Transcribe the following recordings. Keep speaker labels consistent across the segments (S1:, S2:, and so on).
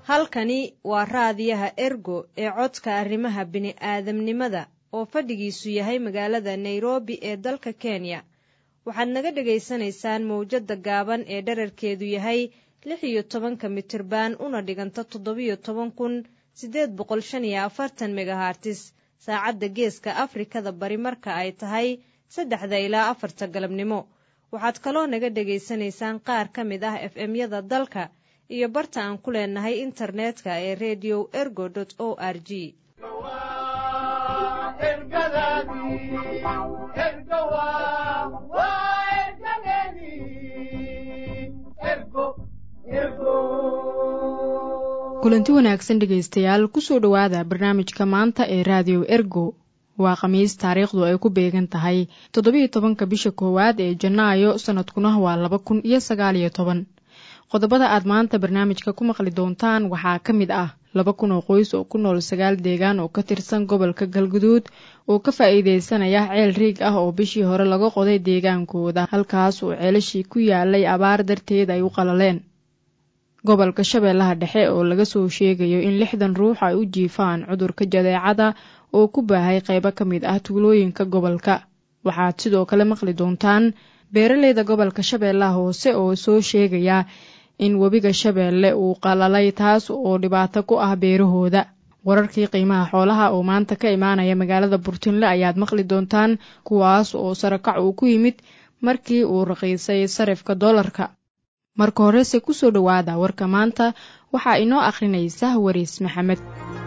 S1: halkani waa raadiyaha Ergo ee codka arrimaha bini'aadamnimada oo fadhigiisu yahay magaalada Nairobi ee dalka Kenya. waxaad naga dhageysanaysaan mowjadda gaaban ee dhererkeedu yahay 16 mitirban una dhiganta 17,845 megahertz saacadda geeska Afrikada bari marka ay tahay 3 ilaa 4 galabnimo. waxaad kaloo naga dhageysanaysaan qaar ka mid ah FM-yada dalka iyo barta aan ku leenahay internetka ee radio.ergo.org.
S2: kulanti wanaagsan dhegaystayaal kusoo dhowaada barnaamijka maanta ee radio Ergo. waa khamiis taariikhdu ay ku beegan tahay 17 bisha koowaad ee Janaayo sanadkuna waa 2019. qodobada aad maanta barnaamijka ku maqli doontaan waxaa ka mid ah 2,000 oo qoys oo ku nool 9 deegaan oo ka tirsan gobolka Galgaduud oo ka faa'iideysanaya ceel riig ah oo bishii hore laga qoday deegaankooda halkaas oo ceelashii ku yaalay abaar darteed ay u qalaleen. gobolka Shabeellaha Dhexe oo laga soo sheegayo in 60 ruux ay u jiifaan cudurka jadeecada oo ku baahay qaybo ka mid ah tuulooyinka gobolka. waxaad sidoo kale maqli doontaan beeraleyda gobolka Shabeellaha Hoose oo soo sheegaya in webiga Shabeelle uu qalalay taas oo dhibaato ku ah beerahooda. wararkii qiimaha xoolaha oo maanta ka imaanaya magaalada Burtinle ayaad maqli doontaan kuwaas oo sarakac uu ku yimid markii uu raqiisay sarifka dollarka. marka horese ku soo dhowaada warka maanta waxaa inoo akhrinaysa Wariis Maxamed.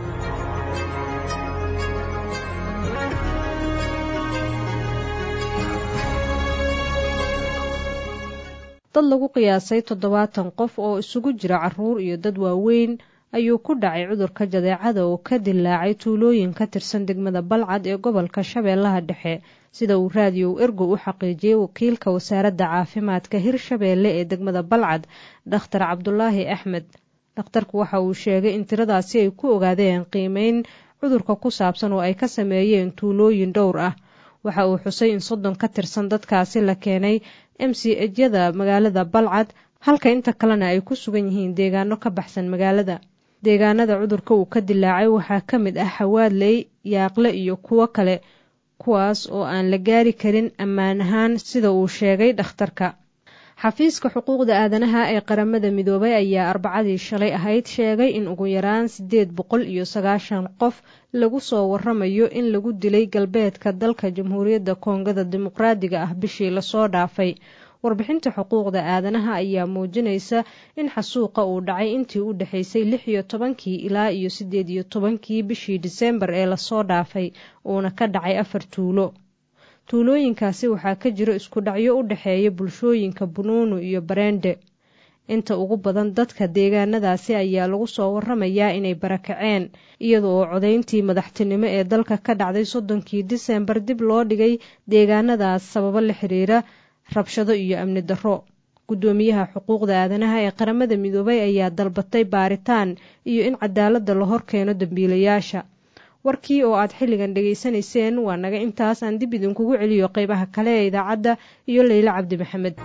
S1: dad lagu qiyaasay 70 qof oo isugu jira carruur iyo dad waaweyn ayuu ku dhacay cudurka jadeecada oo ka dillaacay tuulooyin ka tirsan degmada Balcad ee gobolka Shabeellaha Dhexe sida uu radio Ergo u xaqiijiyay wakiilka wasaaradda caafimaadka Hirshabeelle ee degmada Balcad Dr. Cabdulaahi Axmed. dhakhtarku waxa uu sheegay in tiradaasi ay ku ogaadeen qiimeyn cudurka ku saabsan oo ay ka sameeyeen tuulooyin dhowr ah. waxa uu xusay in 30 ka tirsan dadkaasi la keenay MCH-yada magaalada Balcad halka inta kalena ay ku sugan yihiin deegaano ka baxsan magaalada. deegaanada cudurka uu ka dillaacay waxaa ka mid ah Xawaadley, Yaaqle iyo kuwo kale kuwaas oo aan la gaari karin ammaan ahaan sida uu sheegay dhakhtarka. xafiiska xuquuqda aadanaha ee qaramada midoobay ayaa Arbacadii shalay ahayd sheegay in ugu yaraan 890 qof lagu soo waramayo in lagu dilay galbeedka dalka Jamhuuriyadda Koongada Dimuqraadiga ah bishii la soo dhaafay. warbixinta xuquuqda aadanaha ayaa muujinaysa in xasuuqa uu dhacay intii u dhaxaysay 16 ilaa 18 bishii Diseembar ee la soo dhaafay uuna ka dhacay 4 tuulo. tuulooyinkaasi waxaa ka jiro isku dhacyo u dhaxeeya bulshooyinka Bunuunu iyo Bareende. inta ugu badan dadka deegaanadaasi ayaa lagu soo waramayaa inay barakaceen iyadoo codayntii madaxtinimo ee dalka ka dhacday 30 Diseembar dib loo dhigay deegaanadaas sababo la xiriira rabshado iyo amni darro. gudoomiyaha xuquuqda aadanaha ee qaramada midoobay ayaa dalbatay baaritaan iyo in cadaaladda la horkeeno dambiilayaasha. warkii oo aad xilligan dhageysanayseen waa naga intaas. aan dib idinkugu celiyo qaybaha kale ee idaacadda iyo Leyla Cabdi Maxamed.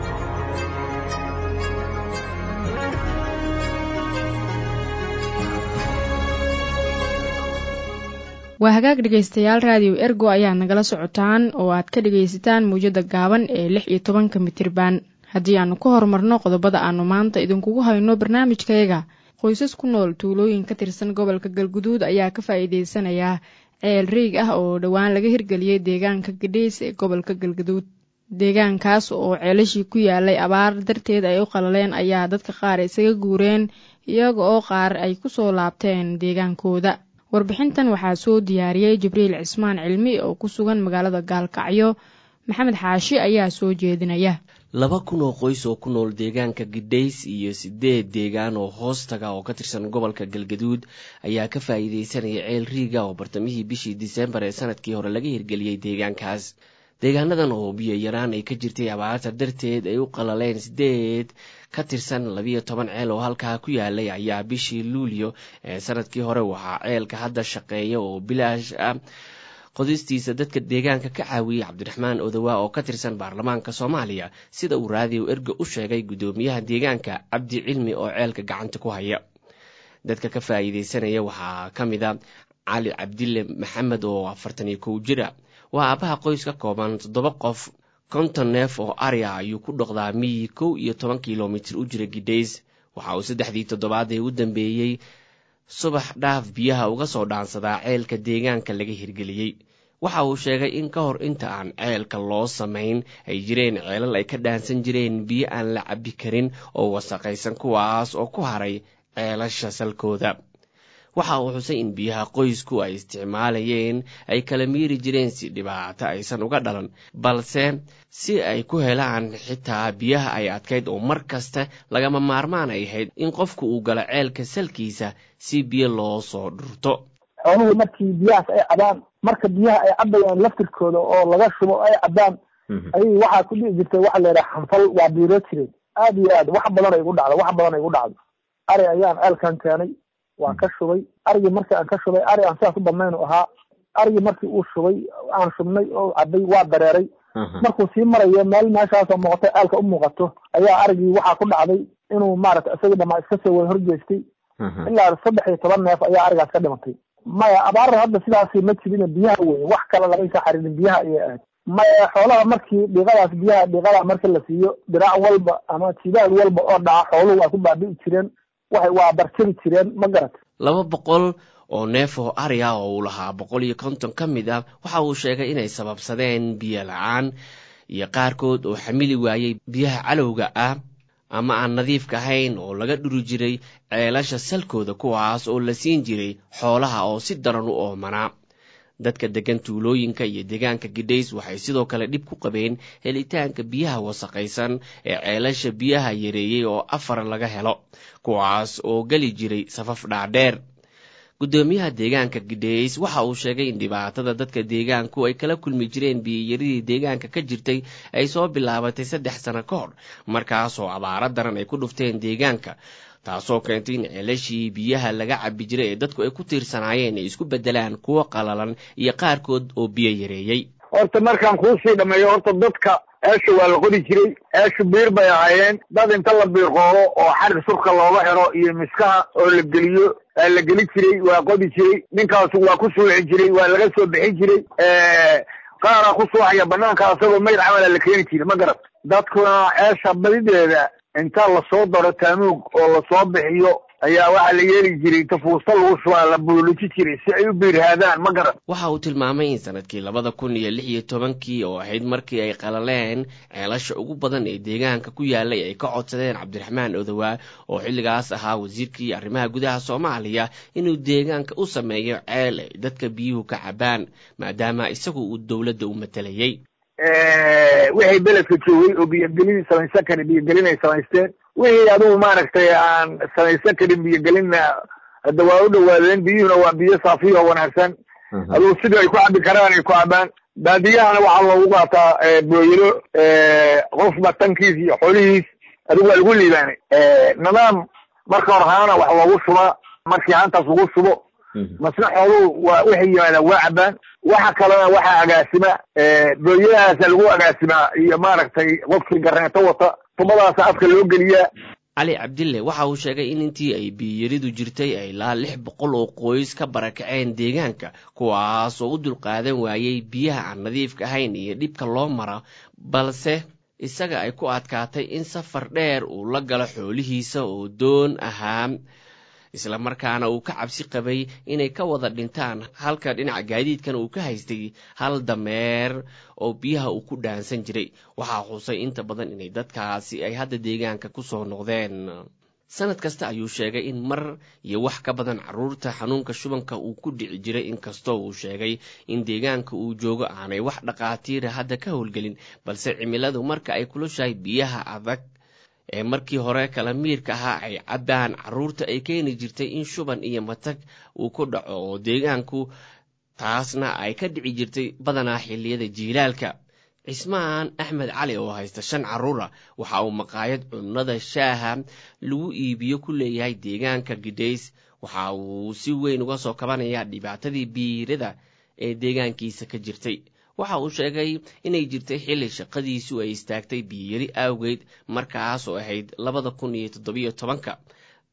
S2: waa hagaag dhegaystayaal radio Ergo ayaa nagala socotaan oo aad ka dhagaysataan mowjadda gaaban ee 16 mitirban. haddii aanu ku horumarno qodobada aanu maanta idinkugu hayno barnaamijkayaga, qoysas ku nool tuulooyin ka tirsan gobolka Galgaduud ayaa ka faa'iideysanaya ceel riig ah oo dhowaan laga hirgeliyay deegaanka Gadheys ee gobolka Galgaduud. deegaankaas oo ceelashii ku yaalay abaar darteed ay u qalaleen ayaa dadka qaar isaga guureen iyaga oo qaar ay ku soo laabteen deegaankooda. warbixintan waxaa soo diyaariyay Jibriil Cismaan Cilmi oo ku sugan magaalada Gaalkacyo. Maxamed Xaashi ayaa soo jeedinaya.
S3: 2,000 oo qoys oo ku nool deegaanka Gadheys iyo 8 deegaan oo hoostaga oo ka tirsan gobolka Galgaduud ayaa ka faa'iideysanaya ceel riiga oo bartamihii bishii Diseembar ee sanadkii hore laga hirgeliyay deegaankaas. deegaanadan oo biyo yaraan ay ka jirtay abaarta darteed ay u qalaleen 8 ka tirsan 12 ceel oo halkaa ku yaalay ayaa bishii Luulyo ee sanadkii hore waxaa ceelka hadda shaqeeya oo bilaash ah qodistiisa dadka deegaanka ka caawiyay Cabdiraxmaan Odawa oo ka tirsan baarlamaanka Soomaaliya sida uu radio Ergo u sheegay gudoomiyaha deegaanka Cabdi Cilmi oo ceelka gacanta ku haya. dadka ka faa'iidaysanaya waxaa ka mid a cali cabdille maxamed oo 41 jira. waa aabbaha qoys ka kooban 7 qof. 50 neef oo ari ah ayuu ku dhaqdaa miyi 11 kilomitir u jira Gidhays. waxa uu 3 toddobaad ee u dambeeyey subax dhaaf biyaha uga soo dhaansadaa ceelka deegaanka laga hirgeliyey. waxa uu sheegay in ka hor inta aan ceelka loo samayn ay jireen ceelal ay ka dhaansan jireen biyo aan la cabbi karin oo wasaqaysan, kuwaas oo ku haray ceelasha salkooda. waxa uu xusay in biyaha qoysku ay isticmaalayeen ay kala miiri jireen si dhibaato aysan uga dhalan, balse si ay ku helaan xitaa biyaha ay adkayd oo mar kasta lagama maarmaan ay ahayd in qofku uu galo ceelka salkiisa si biyo loo soo dhurto.
S4: xooluhu markii biyahaas ay cabaan, marka biyaha ay cabayaan laftirkooda oo laga shubo ay cabaan, ayay waxaa ku dhici jirtay waxa la yidhaha xanfal. waa biiro jireen aad iyo aad. wax badan ay igu dhacdo ari ayaan ceelkan keenay, waan ka shubay arigii. markii aan ka shubay ari aan sidaas u badnayn u ahaa. arigii markii uu shubay aan shubnay oo cabay waa dareeray. markuu sii marayo meel meeshaasoo muuqato ceelka u muuqato ayaa arigii waxaa ku dhacday inuu maaragtay isagii dhamaa iska soo way horjeestay. ilaa 13 neef ayaa arigaas ka dhimatay. maya abaar hadda sidaasi ma jirin, biyaha wey, wax kale lamaysa xariirin, biyaha ayay ahayd. maya xoolaha markii dhiiqadaas dhiiqada marka la siiyo diraac walba ama jidaal walba oo dhaca xooluhu waa ku baabi'i jireen, waa barkari jireen. ma garat
S3: 200 oo neef oo ari ah oo uu lahaa 150 ka mid ah waxa uu sheegay inay sababsadeen biyo la'aan iyo qaarkood oo xamili waayey biyaha calowga ah ama aan nadiifka ahayn oo laga dhuri jiray ceelasha salkooda, kuwaas oo la siin jiray xoolaha oo si daran u oomanaa. dadka degan tuulooyinka iyo deegaanka Gidhays waxay sidoo kale dhib ku qabeen helitaanka biyaha wasaqaysan ee ceelasha biyaha yareeyey oo 4 laga helo, kuwaas oo gali jiray safaf dhaadheer. gudoomiyaha deegaanka Gidhays waxa uu sheegay in dhibaatada dadka deegaanku ay kala kulmi jireen biyo-yaridii deegaanka ka jirtay ay soo bilaabatay 3 sano ka hor, markaasoo abaaro daran ay ku dhufteen deegaanka, taasoo keentay in ceelashii biyaha laga cabbi jiray ee dadku ay ku tiirsanaayeen ay isku beddelaan kuwo qalalan iyo qaarkood oo biyo yareeyey.
S5: horta markaan kuusii dhameeyo, horta dadka ceesha waa la qodi jiray. ceeshu biir bay ahaayeen. dad inta la biirqoodo oo xarig surka looga xiro iyo miskaha oo la geliyo la geli jiray, waa qodi jiray. ninkaasu waa ku suuxi jiray, waa laga soo bixin jiray. qaaraa ku suuxaya banaanka asagoo mayd camala la keeni jiray. ma garat dadkuna ceesha badideeda inta lasoo daro taanuug oo lasoo bixiyo ayaa waxaa la yeeli jiray tafuusta lagu shubaa la buuluji jiray si ay u biirhaadaan. ma garan.
S3: waxa uu tilmaamay in sanadkii 2016 oo ahayd markii ay qalaleen ceelasha ugu badan ee deegaanka ku yaalay ay ka codsadeen Cabdiraxmaan Odawaa oo xilligaas ahaa wasiirkii arrimaha gudaha Soomaaliya inuu deegaanka u sameeyo ceel ay dadka biyuhu ka cabaan, maadaama isagu uu dawladda u matalayay.
S5: wixii beledka joogay oo biyogelin samaysan karin biyogelin ay samaysteen. wixii adigu maaragtay aan samaysan karin biyogelinna hadda waa u dhawaadeen. biyuhuna waa biyo saafiya oo wanaagsan. adigu sidii ay ku cabbi karaan ay ku cabaan. baadiyahana waxaa loogu qaataa booyado qofba tankiis iyo xoolihiis. adigu waa lagu liibaanay. nidaam marka hor ahaana wax loogu shubaa, markii haantaas lagu shubo masna xooluhu waa waxay yimaadaan waa cabaan. waxa kalena waxaa agaasima booyadahaasa lagu agaasimaa iyo maaragtay qofkii garneeto wata tubadaasa afka loo geliyaa.
S3: cali cabdille waxa uu sheegay in intii ay biyaridu jirtay ay ilaa 600 oo qoys ka barakaceen deegaanka, kuwaas oo u dulqaadan waayey biyaha aan nadiifka ahayn iyo dhibka loo mara, balse isaga ay ku adkaatay in safar dheer uu la galo xoolihiisa oo doon ahaa, isla markaana uu ka cabsi qabay inay ka wada dhintaan, halka dhinaca gaadiidkana uu ka haystay hal dameer oo biyaha uu ku dhaansan jiray. waxaa xusay inta badan inay dadkaasi ay hadda deegaanka ku soo noqdeen. sanad kasta ayuu sheegay in mar iyo wax ka badan carruurta xanuunka shubanka uu ku dhici jiray, inkastoo uu sheegay in deegaanka uu joogo aanay wax dhaqaatiira hadda ka howlgelin, balse cimiladu marka ay kulushahay biyaha adag ee markii hore kala miirka ahaa ay cabbaan carruurta ay keeni jirtay in shuban iyo matag uu ku dhaco oo deegaanku, taasna ay ka dhici jirtay badanaa xilliyada jiilaalka. cismaan axmed cali oo haysta 5 carruura waxa uu maqaayad cunnada shaaha lagu iibiyo ku leeyahay deegaanka Gidhays. waxa uu si weyn uga soo kabanayaa dhibaatadii biirada ee deegaankiisa ka jirtay. waxa uu sheegay inay jirtay xilli shaqadiisu ay istaagtay biyari awgeed, markaas oo ahayd 2017,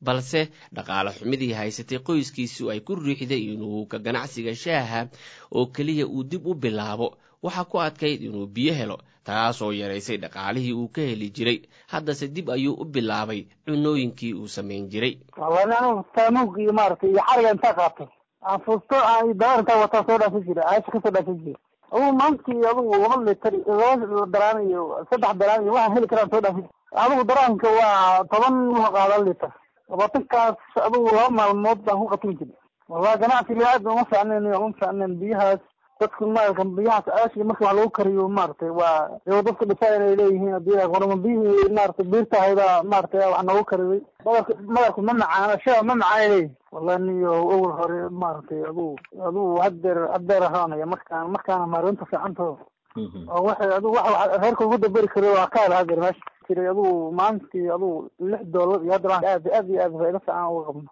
S3: balse dhaqaale xumidii haysatay qoyskiisu ay ku riixday inuu ka ganacsiga shaaha oo keliya uu dib u bilaabo. waxaa ku adkayd inuu biyo helo, taasoo yaraysay dhaqaalihii uu ka heli jiray. haddase dib ayuu u bilaabay cunooyinkii uu samayn jiray.
S4: taanuug iyo maaragtay iyo xariga intaa qaatay aan fuusto aan dabar intaa wataa soo dhaafin jiray, aasha kasoo dhaafin jiray. adugu maantii adugu 2 litir 2 daraan iyo 3 daraan iyo waxaan heli karaan soo dhaafin. adugu daraanka waa 10 qaada litir. 20kaas adugu 2 maalmood baan ku qatin jiray. والله ganacsi aad uma fiicneen biyahaas dadku maalkan biyahaas aashii marka wax lagu kariyo maartay waa dadku dhashay inay leeyihiin biyaha qormo biyaha maartay biirta hayda maartay wax nagu kariyay madalku ma macaan shay ma macaan wallahi niyo awal hore maartay adu hadeer raanaya markaan maarinta fiicanto oo wax heerku ugu dabari karo waa ka hadeer meesha jiray adu maantii adu $6 iyo hadda aad faa'iido fiican uga qabno.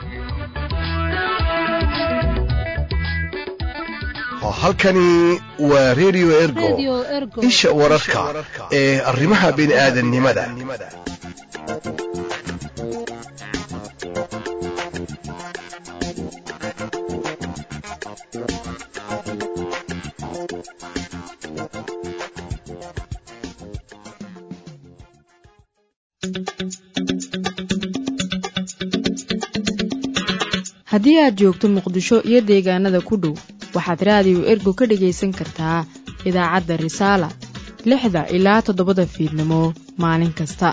S6: halkani waa Radio Ergo isha wararka ee arrimaha bini'aadanimada.
S2: haddii aad joogto Muqdisho iyo deegaanada ku dhow waxaad Radio Ergo ka dhagaysan kartaa idaacadda Risaala 6 ilaa 7 fiidnimo maalin kasta.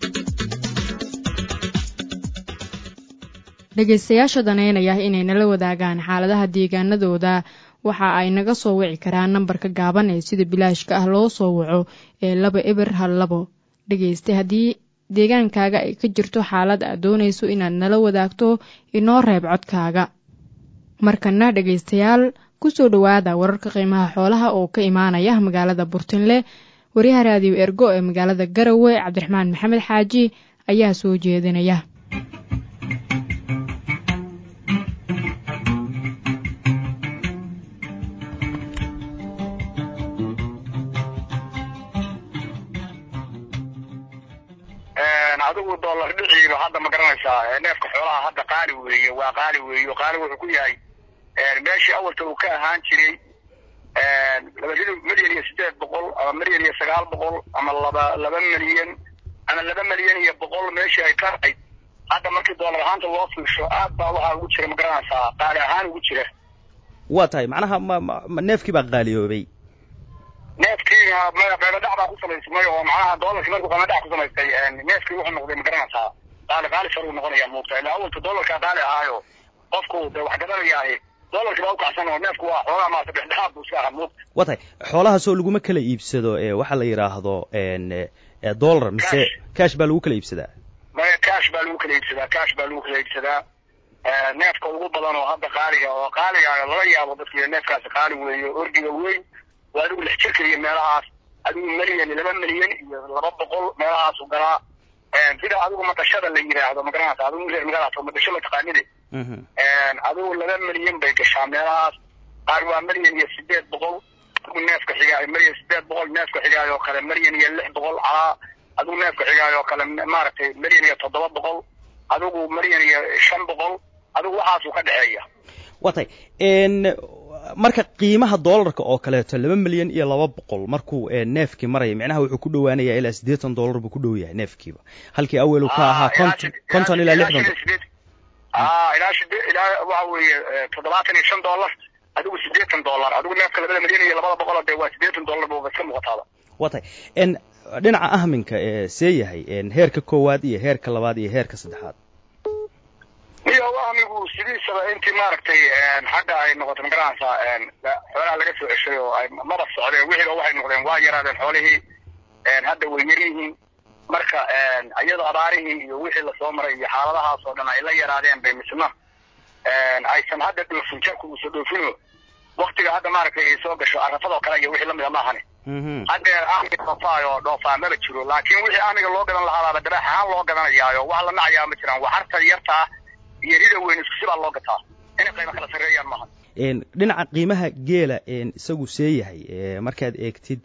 S2: dhagaystayaasha daneynaya inay nala wadaagaan xaaladaha deegaanadooda waxa ay naga soo wici karaan nambarka gaaban ee sida bilaashka ah loo soo waco ee 212. dhagayste haddii deegaankaaga ay ka jirto xaalad aad doonayso inaad nala wadaagto inoo reeb codkaaga. markana dhagaystayaal ku soo dhawaada wararka qiimaha xoolaha oo ka imaanaya magaalada Burtinle. wariyaha Radio Ergo ee magaalada Garowe Cabdiraxmaan Maxamed Xaaji ayaa soo jeedinaya.
S5: adigu dollar dhiciiba hadda ma garanaysaa neefka xoolaha hadda qaali weeye qaali wuxuu ku yahay meeshii awalta uu ka ahaan jiray $1,800,000 ama $1,900,000 ama 2,000,000 ama 2,100,000 meeshii ay ka ahayd hadda markii dollar ahaanta loo fiirsho aad baa waxaa ugu jira ma garanaysaa qaali ahaan ugu jira.
S7: waa tahay macnaha neefkii baa qaaliyoobay.
S5: neefkii qiimo dhac baa ku samaysmay oo macnaha dollarkii markuu qiimo dhac ku samaystay neefkii wuxuu noqday ma garanaysaa qaali sar uu noqonayaa muuqata ilaa awalta dollarka qaali ahaayo qofku wax gadanayaaye dollarkii baa u kacsan oo neefku waa xoolaha maanta dhexdhexaad buu iska ahaa muuqata.
S7: waa tahay xoolahaasoo laguma kala iibsado waxaa la yidhaahdo dollar mise cash baa lagu kala iibsadaa.
S5: maya cash baa lagu kala iibsadaa neefka ugu badan oo hadda qaaliga laga yaabo dadkii neefkaasi qaali weeye orgiga weyn waa adigu 6 jirka iyo meelahaas adigu $1,000,000 $2,000,000 iyo 200 meelahaas u galaa sida adigu matashada la yiraahdo ma garanaysaa adigu magaalada matashada taqaanide adigu $2,000,000 bay gashaa meelahaas qaar waa $1,800,000 adigu neefka xigaayo $1,800,000 neefka xigaayo kale $1,600,000 adigu neefka xigaayo kale maaragtay $1,700,000 adigu $1,500,000 adigu waxaas uu ka dhaxeeya.
S7: waa tahay marka qiimaha dollarka oo kaleeto $2,200,000 markuu neefkii maraya micnaha wuxuu ku dhawaanayaa ilaa $80 buu ku dhow yahay neefkiiba halkii awal uu ka ahaa 50 ilaa 60
S5: ilaa waxa weeye $75 adigu $80 adigu neefka $2,200,000 de waa $80 buu iska muuqataa.
S7: waa tahay dhinaca ahminka see yahay heerka koowaad iyo heerka labaad iyo heerka saddexaad.
S5: iyo amigu sidiisaba intii maaragtay xagga ay noqoto ma garanaysaa xoolaha laga soo ceshay oo ay maba socdeen wixii waxay noqdeen waa yaraadeen xoolihii hadda way yar yihiin marka iyadoo abaarihii iyo wixii lasoo maray iyo xaaladahaas oo dhan ay la yaraadeen bay misna aysan hadda dhoofin jarku usoo dhoofino waktiga hadda maaragtay ay soo gasho arafadoo kale iyo wixii lamida maahane haddeer ahmi dhoofaa maba jiro laakiin wixii ahmiga loo gadan lahaaba dabax ahaan loo gadanayaayo wax la nacayaa ma jiraan waxarta yartaa iyo rida weyn isku sibaa loo gataa inay qiimo kala sarreeyaan maaha.
S7: dhinaca qiimaha geela isagu see yahay markaad eegtid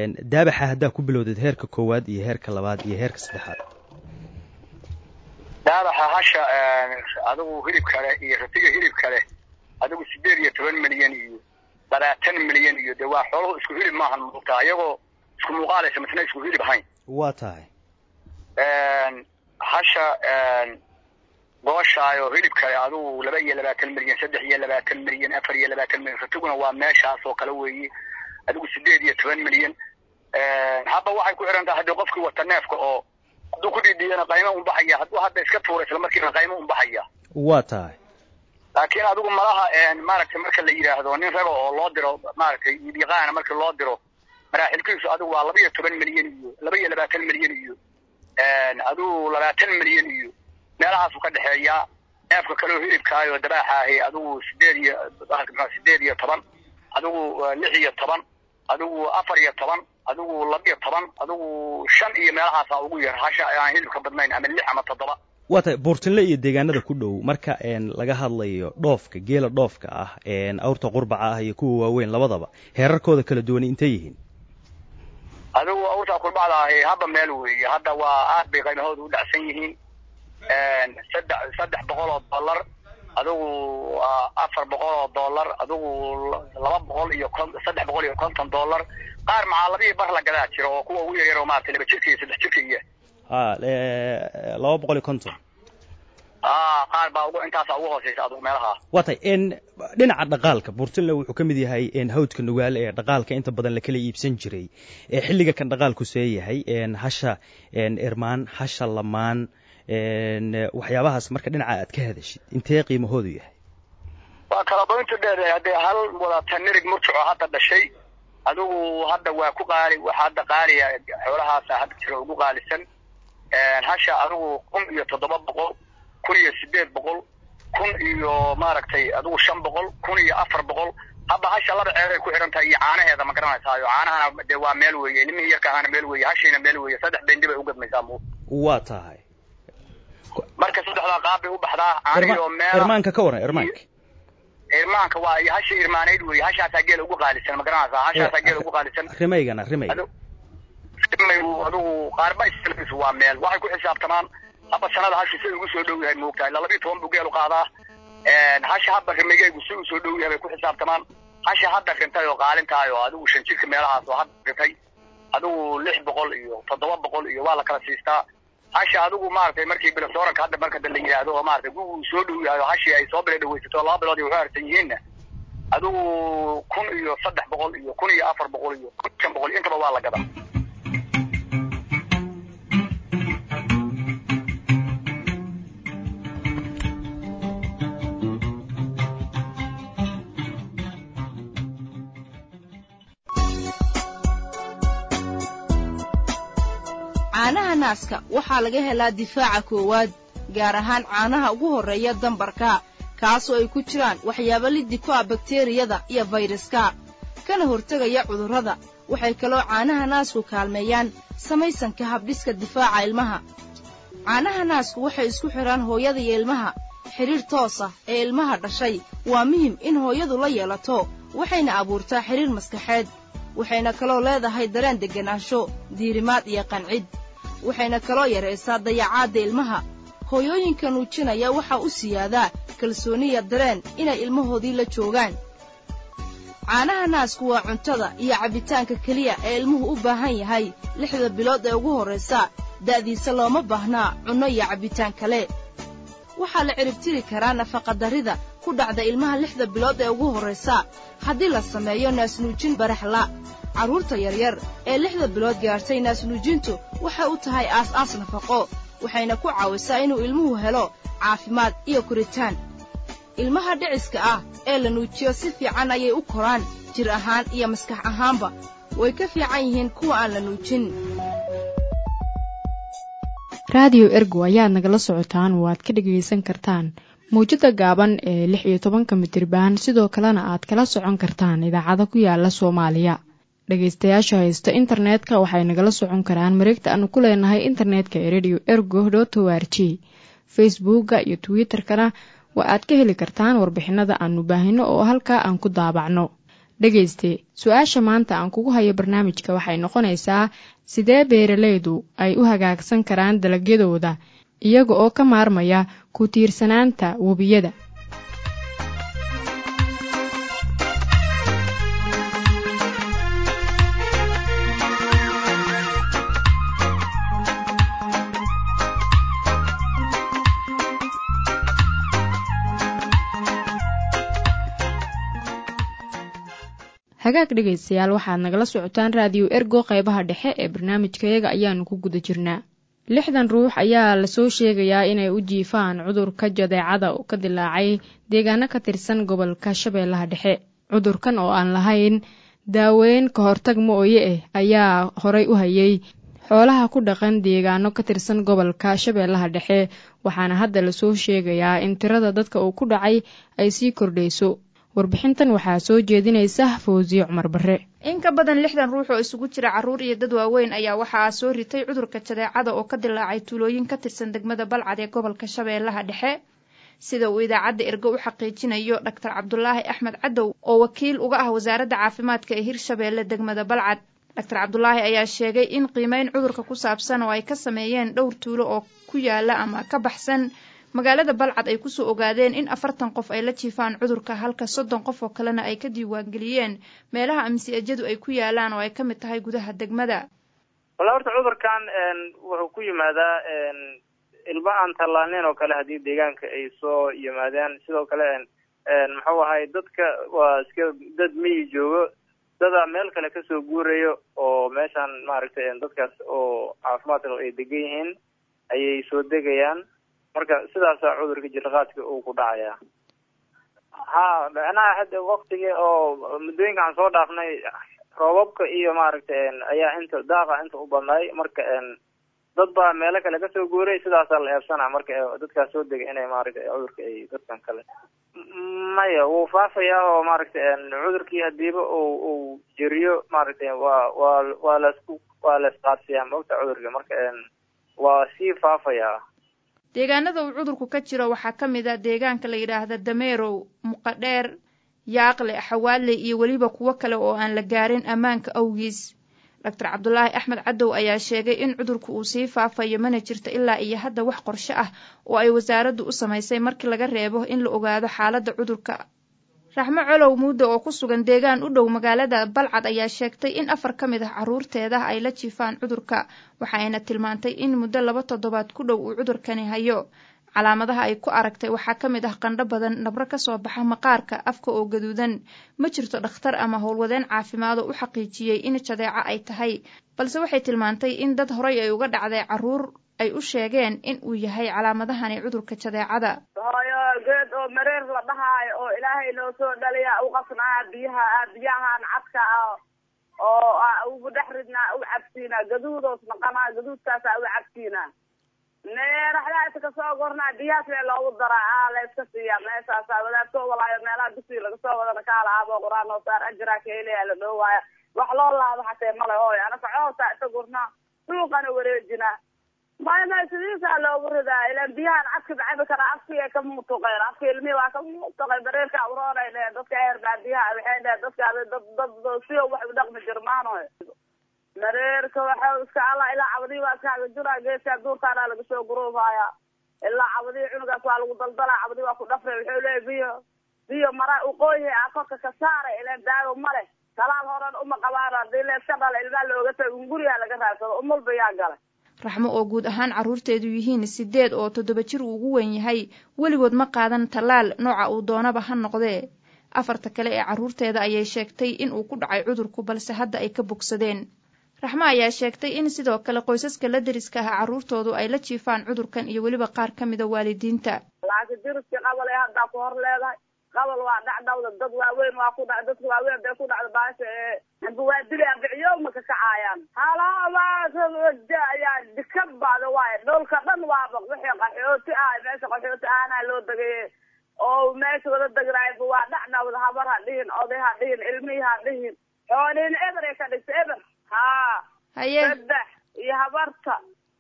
S7: daabaxa haddaa ku bilowdad heerka koowaad iyo heerka labaad iyo heerka saddexaad.
S5: daadaxa hasha adigu hilib kale iyo ratiga hilib kale adigu 18 milyan iyo 20 milyan iyo de waa xoolo isku hilib maahan muuqata ayagoo isku muuqaalaysa midna isku hilib ahayn
S7: waa tahay
S5: hasha gooshaayo hilib kale adigu 22 milyan 23 milyan 24 milyan ratiguna waa meeshaas oo kale weeye adigu 18 milyan haba waxay ku xiran tahay hadii qofkii wata neefka oo haduu ku dhidiyana qiimo u baxaya haduu hadda iska tuuray isla markiina qiimo u baxaya
S7: waa tahay
S5: laakiin adigu malaha maaragtay marka la yiraahdo nin rabo oo loo diro maaragtay iibiyaqaana marka loo diro maraaxilkiisu adigu waa 12 milyan iyo 22 milyan iyo adigu 20 milyan iyo meelahaas ka dhaxeeya neefka kale oo hilibkaayo dabaaxa ahi adigu 8 iyo 10 adigu 6 iyo 10 adigu 4 iyo 10 adigu 2 iyo 10 adigu 5 iyo meelahaas ugu yar hasha aan hilibka badnayn ama 6 ama 7
S7: waa tahay Buurtinle iyo deegaanada ku dhow marka laga hadlayo dhoofka geela dhoofka ah awrta qurbaca ah iyo kuwa waaweyn labadaba heerarkooda kala duwan intee yihiin
S5: adigu awrta qurbacda ah haba meel weeye hadda waa aad bay qiimahoodu u dhacsan yihiin $300 adigu $400 adigu $350 qaar macaaladii bar la gadaa jiro oo kuwa ugu yar oo maartay 2 jirka iyo 3 jirka iyo
S7: 250
S5: qaar baa ugu intaas ugu hooseysa adigu meelaha
S7: watay dhinaca dhaqaalka Buurtinle wuxuu kamid yahay hawdka nugaal ee dhaqaalka inta badan la kala iibsan jiray xilliga kan dhaqaalku seeyahay hasha irmaan hasha lamaan waxyaabahaas marka dhinaca aad ka hadashid intee qiimahoodu yahay
S5: waa kala doonta dheer hadii hal wada tanirig murtuco hadda dhashay adigu hadda waa ku qaali waxa hadda qaaliya xoolahaas hadda jiro ugu qaalisan hasha adigu 1700 1800 iyo maaragtay adigu 500 1400 haba hasha laba ceer ay ku xiran tahay caanaheeda ma garanaysaa caanaha de waa meel weeye ilmihi yarka ahana meel weeye hashina meel weeye saddex bendi bay u gadmaysaa muu
S7: waa tahay
S5: marka saddexda qaab bay u baxdaa caaniyo meel
S7: irmaanka ka waran irmaanka
S5: waa hasha irmaaneed weeye hashaas geel ugu qaalisan ma garanaysaa hashaas geel ugu qaalisan
S7: rimaygana
S5: adigu qaarba isla waa meel waxay ku xisaabtamaan haba sanada hasha si ugu soo dhow yahay moogtahay 12 buu geel u qaadaa hasha haba rimaygeegu si ugu soo dhow yahay ku xisaabtamaan hasha hadda rintay oo qaalintaay oo adigu 5 jirka meelahaas oo hadda rintay adigu 600 iyo 700 iyo waa la kala siistaa hasha adigu maartay markii bilasooranka hadda marka la yiraahdo oo maartay uu soo dhow yahay hashi ay soo bilaawaysato 2 bilood iyo waxay artan yihiin adigu 1000 iyo 300 iyo 1000 iyo 400 iyo 500 intaba waa la gadaa
S8: caanaha naaska waxaa laga helaa difaaca koowaad gaar ahaan caanaha ugu horreeya dambarka kaasoo ay ku jiraan waxyaabo liddi ku ah bakteeriyada iyo fayraska kana hortegaya cudurrada waxay kaloo caanaha naasku kaalmeeyaan samaysanka habdhiska difaaca ilmaha caanaha naasku waxay isku xidhaan hooyada iyo ilmaha xidhiir toos ah ee ilmaha dhashay waa muhim in hooyadu la yeelato waxayna abuurtaa xidhiir maskaxeed waxayna kaloo leedahay dareen degganaansho diirimaad iyo qancid waxayna kaloo yaraysaa dayacaadda ilmaha hooyooyinka nuujinaya waxaa u siyaadaa kalsooniya dareen inay ilmahoodii la joogaan caanaha naasku waa cuntada iyo cabbitaanka keliya ee ilmuhu u baahan yahay 6 bilood ee ugu horraysa da'diisa looma baahnaa cunno iyo cabbitaan kale waxaa la ciribtiri karaa nafaqadarrida ku dhacda ilmaha 6 bilood ee ugu horraysa haddii la sameeyo naasnuujin baraxla carruurta yaryar ee 6 bilood gaartay naasnuujintu waxay u tahay aas-aas nafaqo waxayna ku caawisaa inuu ilmuhu helo caafimaad iyo koritaan ilmaha dhiciska ah ee la nuujiyo si fiican ayay u koraan jir ahaan iyo maskax ahaanba way ka fiican yihiin kuwa aan la nuujin
S2: raadiyo ergo ayaad nagala socotaan oo aad ka dhegaysan kartaan mawjadda gaaban ee 16 mitriban sidoo kalena aad kala socon kartaan idaacado ku yaala Soomaaliya dhagaystayaasha haysta internetka waxay nagala socon karaan mareegta aanu ku leenahay internetka ee radioergo.org facebooka iyo twitterkana waa aad ka heli kartaan warbixinada aanu baahino oo halkaa aan ku daabacno dhagayste su-aasha maanta aan kugu hayo barnaamijka waxay noqonaysaa sidee beeralaydu ay u hagaagsan karaan dalagyadooda iyaga oo ka maarmaya ku tiirsanaanta webiyada. hagaag dhegaystayaal, waxaad nagala socotaan raadiyo ergo qaybaha dhexe ee barnaamijkayaga ayaanu ku guda jirnaa. 60 ruux ayaa lasoo sheegayaa inay u jiifaan cudurka jadeecada oo ka dilaacay deegaano ka tirsan gobolka Shabeellaha Dhexe. cudurkan oo aan lahayn daaweyn ka hortag mooye ayaa horay u hayay xoolaha ku dhaqan deegaano ka tirsan gobolka Shabeellaha Dhexe, waxaana hadda lasoo sheegayaa in tirada dadka uu ku dhacay ay sii kordhayso. warbixintan waxaa soo jeedinaysa Fawziyo Cumar Barre.
S9: in ka badan 60 ruux oo isugu jira carruur iyo dad waaweyn ayaa waxaa soo ritay cudurka jadeecada oo ka dilaacay tuulooyin ka tirsan degmada Balcad ee gobolka Shabeellaha Dhexe, sida uu idaacadda Ergo u xaqiijinayo Dr. Cabdulaahi Axmed Cadow oo wakiil uga ah wasaaradda caafimaadka ee Hirshabeelle degmada Balcad. Dr. Cabdulaahi ayaa sheegay in qiimeyn cudurka ku saabsan oo ay ka sameeyeen dhowr tuulo oo ku yaala ama ka baxsan magaalada Balcad ay kusoo ogaadeen in 40 qof ay la jiifaan cudurka, halka 30 qof oo kalena ay ka diiwaangeliyeen meelaha amsiajadu ay ku yaalaan oo ay ka mid tahay gudaha degmada.
S10: wala horta cudurkan wuxuu ku yimaadaa ilma aan tallaalin oo kale haddii deegaanka ay soo yimaadaan. sidoo kale muxuu ahay dadka waa iska dad miyi joogo, dada meel kale kasoo guurayo oo meeshaan maaragtay dadkaas oo caafimaadka ay degan yihiin ayay soo degayaan. marka sidaasaa cudurka jirqaadka uu ku dhacaya. macnaha hadda waqtigii oo muddooyinka aan soo dhaafnay roobabka iyo maaragtay ayaa inta daaqa inta u badnaay. marka dad baa meelo kale kasoo guuray, sidaasaa la eebsanaa marka dadkaas soo degay inay maaragtay cudurka ay dadkan kale maya wuu faafayaa oo maaragtay cudurkii hadiiba uu jiriyo maaragtay waa laisqaadsiyaa maogta cudurka. marka waa sii faafayaa.
S9: deegaanada uu cudurku ka jiro waxaa ka mid ah deegaanka la yidhaahda Dameerow, Muqadheer, Yaaqle, Xawaale iyo weliba kuwo kale oo aan la gaarin ammaanka awgiis. Dr. Cabdulaahi Axmed Cadow ayaa sheegay in cudurku uu sii faafayo mana jirto ilaa iyo hadda wax qorshe ah oo ay wasaaraddu u samaysay markii laga reebo in la ogaado xaaladda cudurka. Raxmo Colow Muudo oo ku sugan deegaan u dhow magaalada Balcad ayaa sheegtay in 4 ka mid ah carruurteeda ay la jiifaan cudurka, waxayna tilmaantay in muddo 2 toddobaad ku dhow uu cudurkani hayo. calaamadaha ay ku aragtay waxaa ka mid ah qandho badan, nabro ka soo baxa maqaarka, afka oo gaduudan. ma jirto dhakhtar ama howlwadeen caafimaad oo u xaqiijiyey in jadeeco ay tahay, balse waxay tilmaantay in dad horay ay uga dhacday carruur ay u sheegeen in uu yahay calaamadahani cudurka jadeecada.
S11: hooyo geed oo mareer la dhahaayo oo ilaahay noo soo dhaliya u qasnaa biyahan cadka ah oo ugu dhex ridnaa u cabsiinaa gaduudoos naqanaa gaduudkaasa u cabsiinaa neeraxdaasa kasoo gornaa biyahaas lee loogu daraa la iska siiyaa meeshaasa wadaadkoo walaayo meelaha dugsiga laga soo wadana kaala aaboo quraan oo saar ajiraa kahelaya la dhoowaaya wax loo laabo hatee male hooyo anaka coosaa isa gurnaa suuqana wareejinaa maya sidiisaa loogu ridaa ilan biyahan cadka bacabi karaa afkii ka muutuqeen afki ilmihii waa ka muutuqay bareerka uroonay dheheen dadka eer baa biyaha waxay dheheen dadka siyo wax u dhaqmi jirmaano mareerka waxa iska alla ilaa cabadii waa iska hagajinaa geeska duurkaana laga soo guruufaya ilaa cabadii cunugaas waa lagu daldalaa cabadii waa ku dhafray wuxuu leeyahay biyo mara uqooyi akorka ka saaray ilan daawo male talaal horan uma qabaan hadii la iska dhala ilmaa looga tagay guriga laga raadsado umulba yaa galay.
S9: Raxmo oo guud ahaan carruurteedu yihiin 8 oo 7 jir ugu weyn yahay, weligood ma qaadan talaal nooca uu doonaba ha noqdee. 4 kale ee carruurteeda ayay sheegtay in uu ku dhacay cudurku balse hadda ay ka bogsadeen. Raxmo ayaa sheegtay in sidoo kale qoysaska la deriska ah carruurtoodu ay la jiifaan cudurkan iyo weliba qaar ka mid ah waalidiinta.
S11: laakiin deriska qabal ay hadda ku hor leedahay qabal waa dhacdawda dad waaweyn waa ku dhacay dadka waaweyn bay ku dhacday baasha amba waa dilay abciyo ma ka kacayaan halaba ayaa dikad baada waay dhulka dhan waa baq wixii qaxooti ah meesha qaxooti ahna loo dagay oo meesha wada dagray waa dhacdawda habar ha dhihin oday ha dhihin ilmihi ha dhihin xoolin eber ka dhigtay eber haye saddex iyo habarta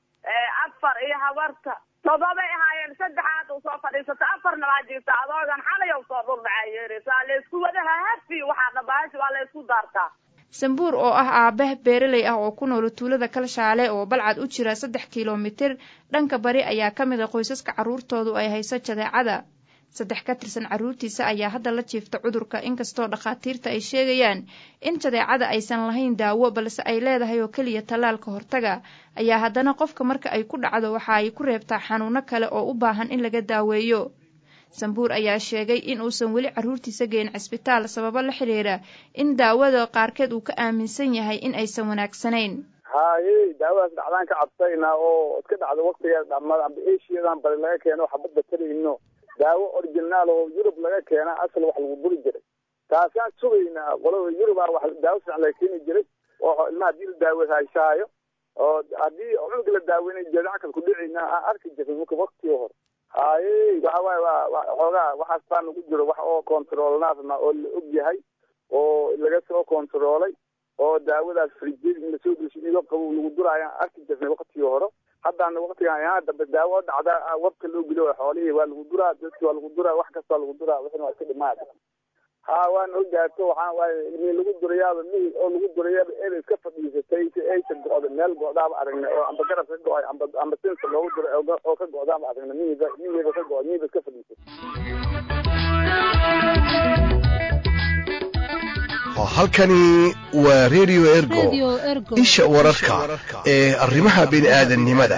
S11: 4 iyo habarta 7 ahaayeen saddexaad oo soo fadhiisata 4 waa jirta adoogan xalay oo soo dhul dhacay yeerisa la isku wada hafi waxa dhabaasho waa la isku daartaa.
S9: sambuur oo ah aabe beeraley ah oo ku nool tuulada kalshaale oo balcad u jira 3 kilomitir dhanka bari ayaa ka mid ah qoysaska carruurtoodu ay hayso jadeecada 3 ka tirsan carruurtiisa ayaa hadda la jiifta cudurka inkastoo dhakhaatiirta ay sheegayaan in jadeecada aysan lahayn daawo balse ay leedahay oo keliya tallaalka hortaga ayaa haddana qofka marka ay ku dhacdo waxa ay ku reebtaa xanuuno kale oo u baahan in laga daaweeyo sambuur ayaa sheegay in uusan weli carruurtiisa geyn cisbitaal sababo la xiriira in daawada qaarkeed uu ka aaminsan yahay in aysan wanaagsanayn
S5: haye daawadaas dhacdaan ka cabsayna oo iska dhacdo waqtigeeda dhammaad amba eshiyadan bari laga keeno xabadda tarayno daawo originaal oo yurub laga keena asal wax lagu duri jiray taasaan sugaynaa qolada yuruba wax daawo fiican laga keeni jiray oo ilmaha hadii la daawo hayshaayo oo haddii cunuga la daaweynay jadeeca ku dhicina aan arki jiray marka waqtigii hore haye waxa waaye waa xoogaa waxaas baa nagu jiro wax oo controlnaasna oo la og yahay oo laga soo controlay oo daawadaas frijid in lasoo dushiyo qabow lagu duraayo aan arki jirnay waqtigii hore haddana waqtigan ayaa dambe daawo dhacda wabka loo geliyo xoolihii waa lagu duraa dadkii waa lagu duraa wax kasta lagu duraa wixii waa iska dhimaad waan ogaato waxaan waaye in lagu durayaaba mihi oo lagu durayaaba ee iska fadhiisatay si aysan go'do meel go'daaba aragnay oo amba garab ka go'ay amba sinta loogu duray oo ka go'daaba aragnay mihiba ka go'ay mihiba iska fadhiisatay
S6: halkani waa radio ergo isha wararka ee arrimaha bini'aadanimada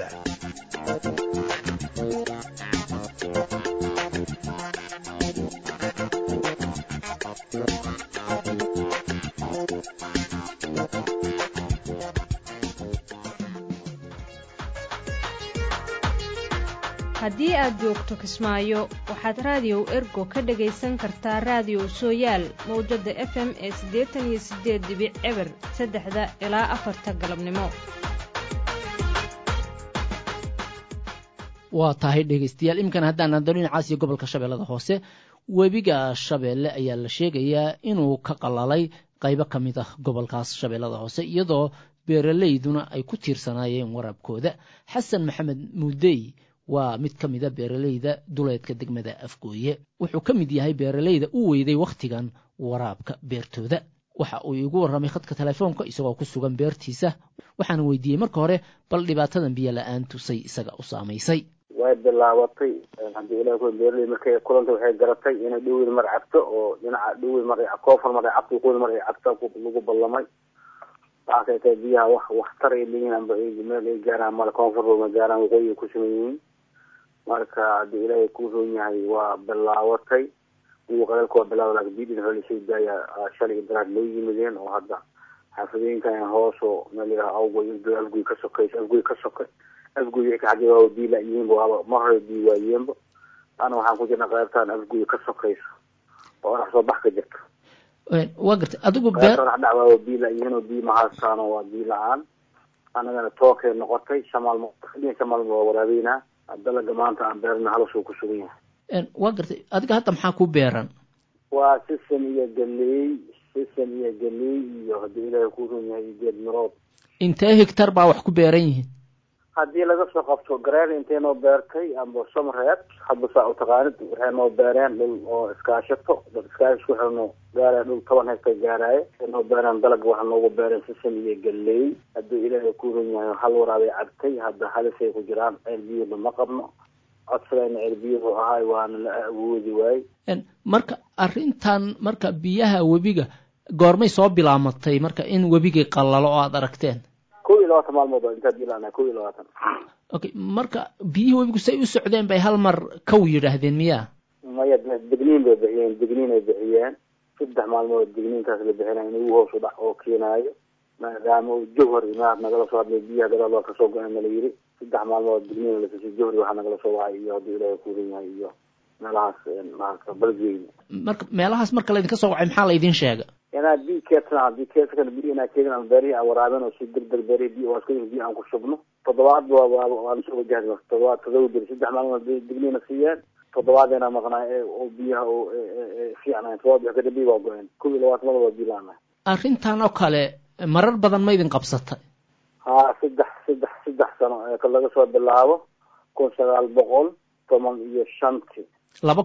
S1: haddii aad joogto Kismaayo waxaad raadiyo ergo ka dhagaysan kartaa raadiyo Sooyaal mowjada FM ee 88.eber 3 ilaa 4 galabnimo.
S12: waa tahay dhegeystayaal imkan haddaan andalin caasiga gobolka Shabeellada Hoose webiga Shabeelle ayaa la sheegayaa inuu ka qalalay qaybo ka mid ah gobolkaas Shabeellada Hoose iyadoo beeraleyduna ay ku tiirsanaayeen waraabkooda. Xasan Maxamed Muudey waa mid ka mid ah beeraleyda duleedka degmada Afgooye wuxuu ka mid yahay beeraleyda u weyday waqtigan waraabka beertooda. waxa uu igu warramay khadka telefoonka isagoo ku sugan beertiisa waxaan weydiiyey marka hore bal dhibaatadan biyo la'aan tusay isaga u saamaysay.
S13: way bilaabatay haddii ilaahay ku beerley markay kulanta waxay garatay inay dhowr mar cabto oo dhinaca dhowr mar ay koofar mar ay cabto qool mar ay cabto lagu ballamay waxa kale biyaha wax taray leeyihiin amba ay meel ay gaaraan mal koonfur ma gaaraan waqooyi ku sameeyeen marka haddii ilaahay ku roon yahay waa bilaabatay وقالكوا بلاو لك بيدين هولي سيدايا شالي إدراك لو يمدين وهذا حافظين كان هوسو نالي أوغو يبدو ألقوي كسوكيش ألقوي يك عجيبا بيلا يمبو مهر بيوا يمبو أنا وحاكو جينا غيرتان ألقوي كسوكيش وراح صباح كجك
S12: وقت أدوكو
S13: راح دعوا بيلا يمبو بي محاسان وبيلا عان أنا توقي نقطي شمال ورابينا أبدالله جمانتا عن بيرنا هلوسو كسوين
S12: waa gartay adiga hadda maxaa ku beeran
S13: waa sisan iyo galey iyo haddii ilaahay ku run yahay geed mirood
S12: intee hektar baa wax ku beeran yihiin
S13: haddii laga soo qabto gareen intee noo beertay amba somreed hadba saa u taqaanid waxay noo beereen dhul oo iskaashato dad iskaashish waxay noo gaareen dhul 10 hektar gaaraaye waxay noo beereen dalag waxa noogu beereen sisan iyo galey haddii ilaahay ku run yahay hal waraabay cabtay hadda halisay ku jiraan ceel biyo ma qabno codsadayna cerbiyuhu ahay waana la awoodi waay
S12: marka arrintan marka biyaha webiga goormay soo bilaamatay marka in webigii qallalo oo aad aragteen
S13: 22 maalmood inta dilaana 22
S12: okay marka biyihii webigu say u socdeen bay hal mar ka yiraahdeen miyaa
S13: maya digniin bay bixiyeen 3 maalmood digniinkaas la bixinay inuu hoos u dhac oo keenayo maadaama uu jawhar imaad nagala soo hadlay biyaha dalaal ka soo go'an la yiri 3 maalmood digniin la soo jawhar waxa nagala soo waayay iyo hadii ilaahay ku riyahay iyo meelahaas balgeyn
S12: marka meelahaas marka la idinka soo wacay maxaa la idin sheegay
S13: inaa biikeedkan biyana keegan bari awraadana oo si degdeg bari biyo waa isku aan ku shubno toddobaad waan soo wajahnay toddobaad 3 maalmood digniin siiyeen toddobaadena maqnaa oo biyaha oo fiicnaan soo bixi kadib waa go'an 22 maalmood bilaana arrintan
S12: oo kale marar badan ma idin qabsatay
S13: saddex sano ee laga soo bilaabo 1915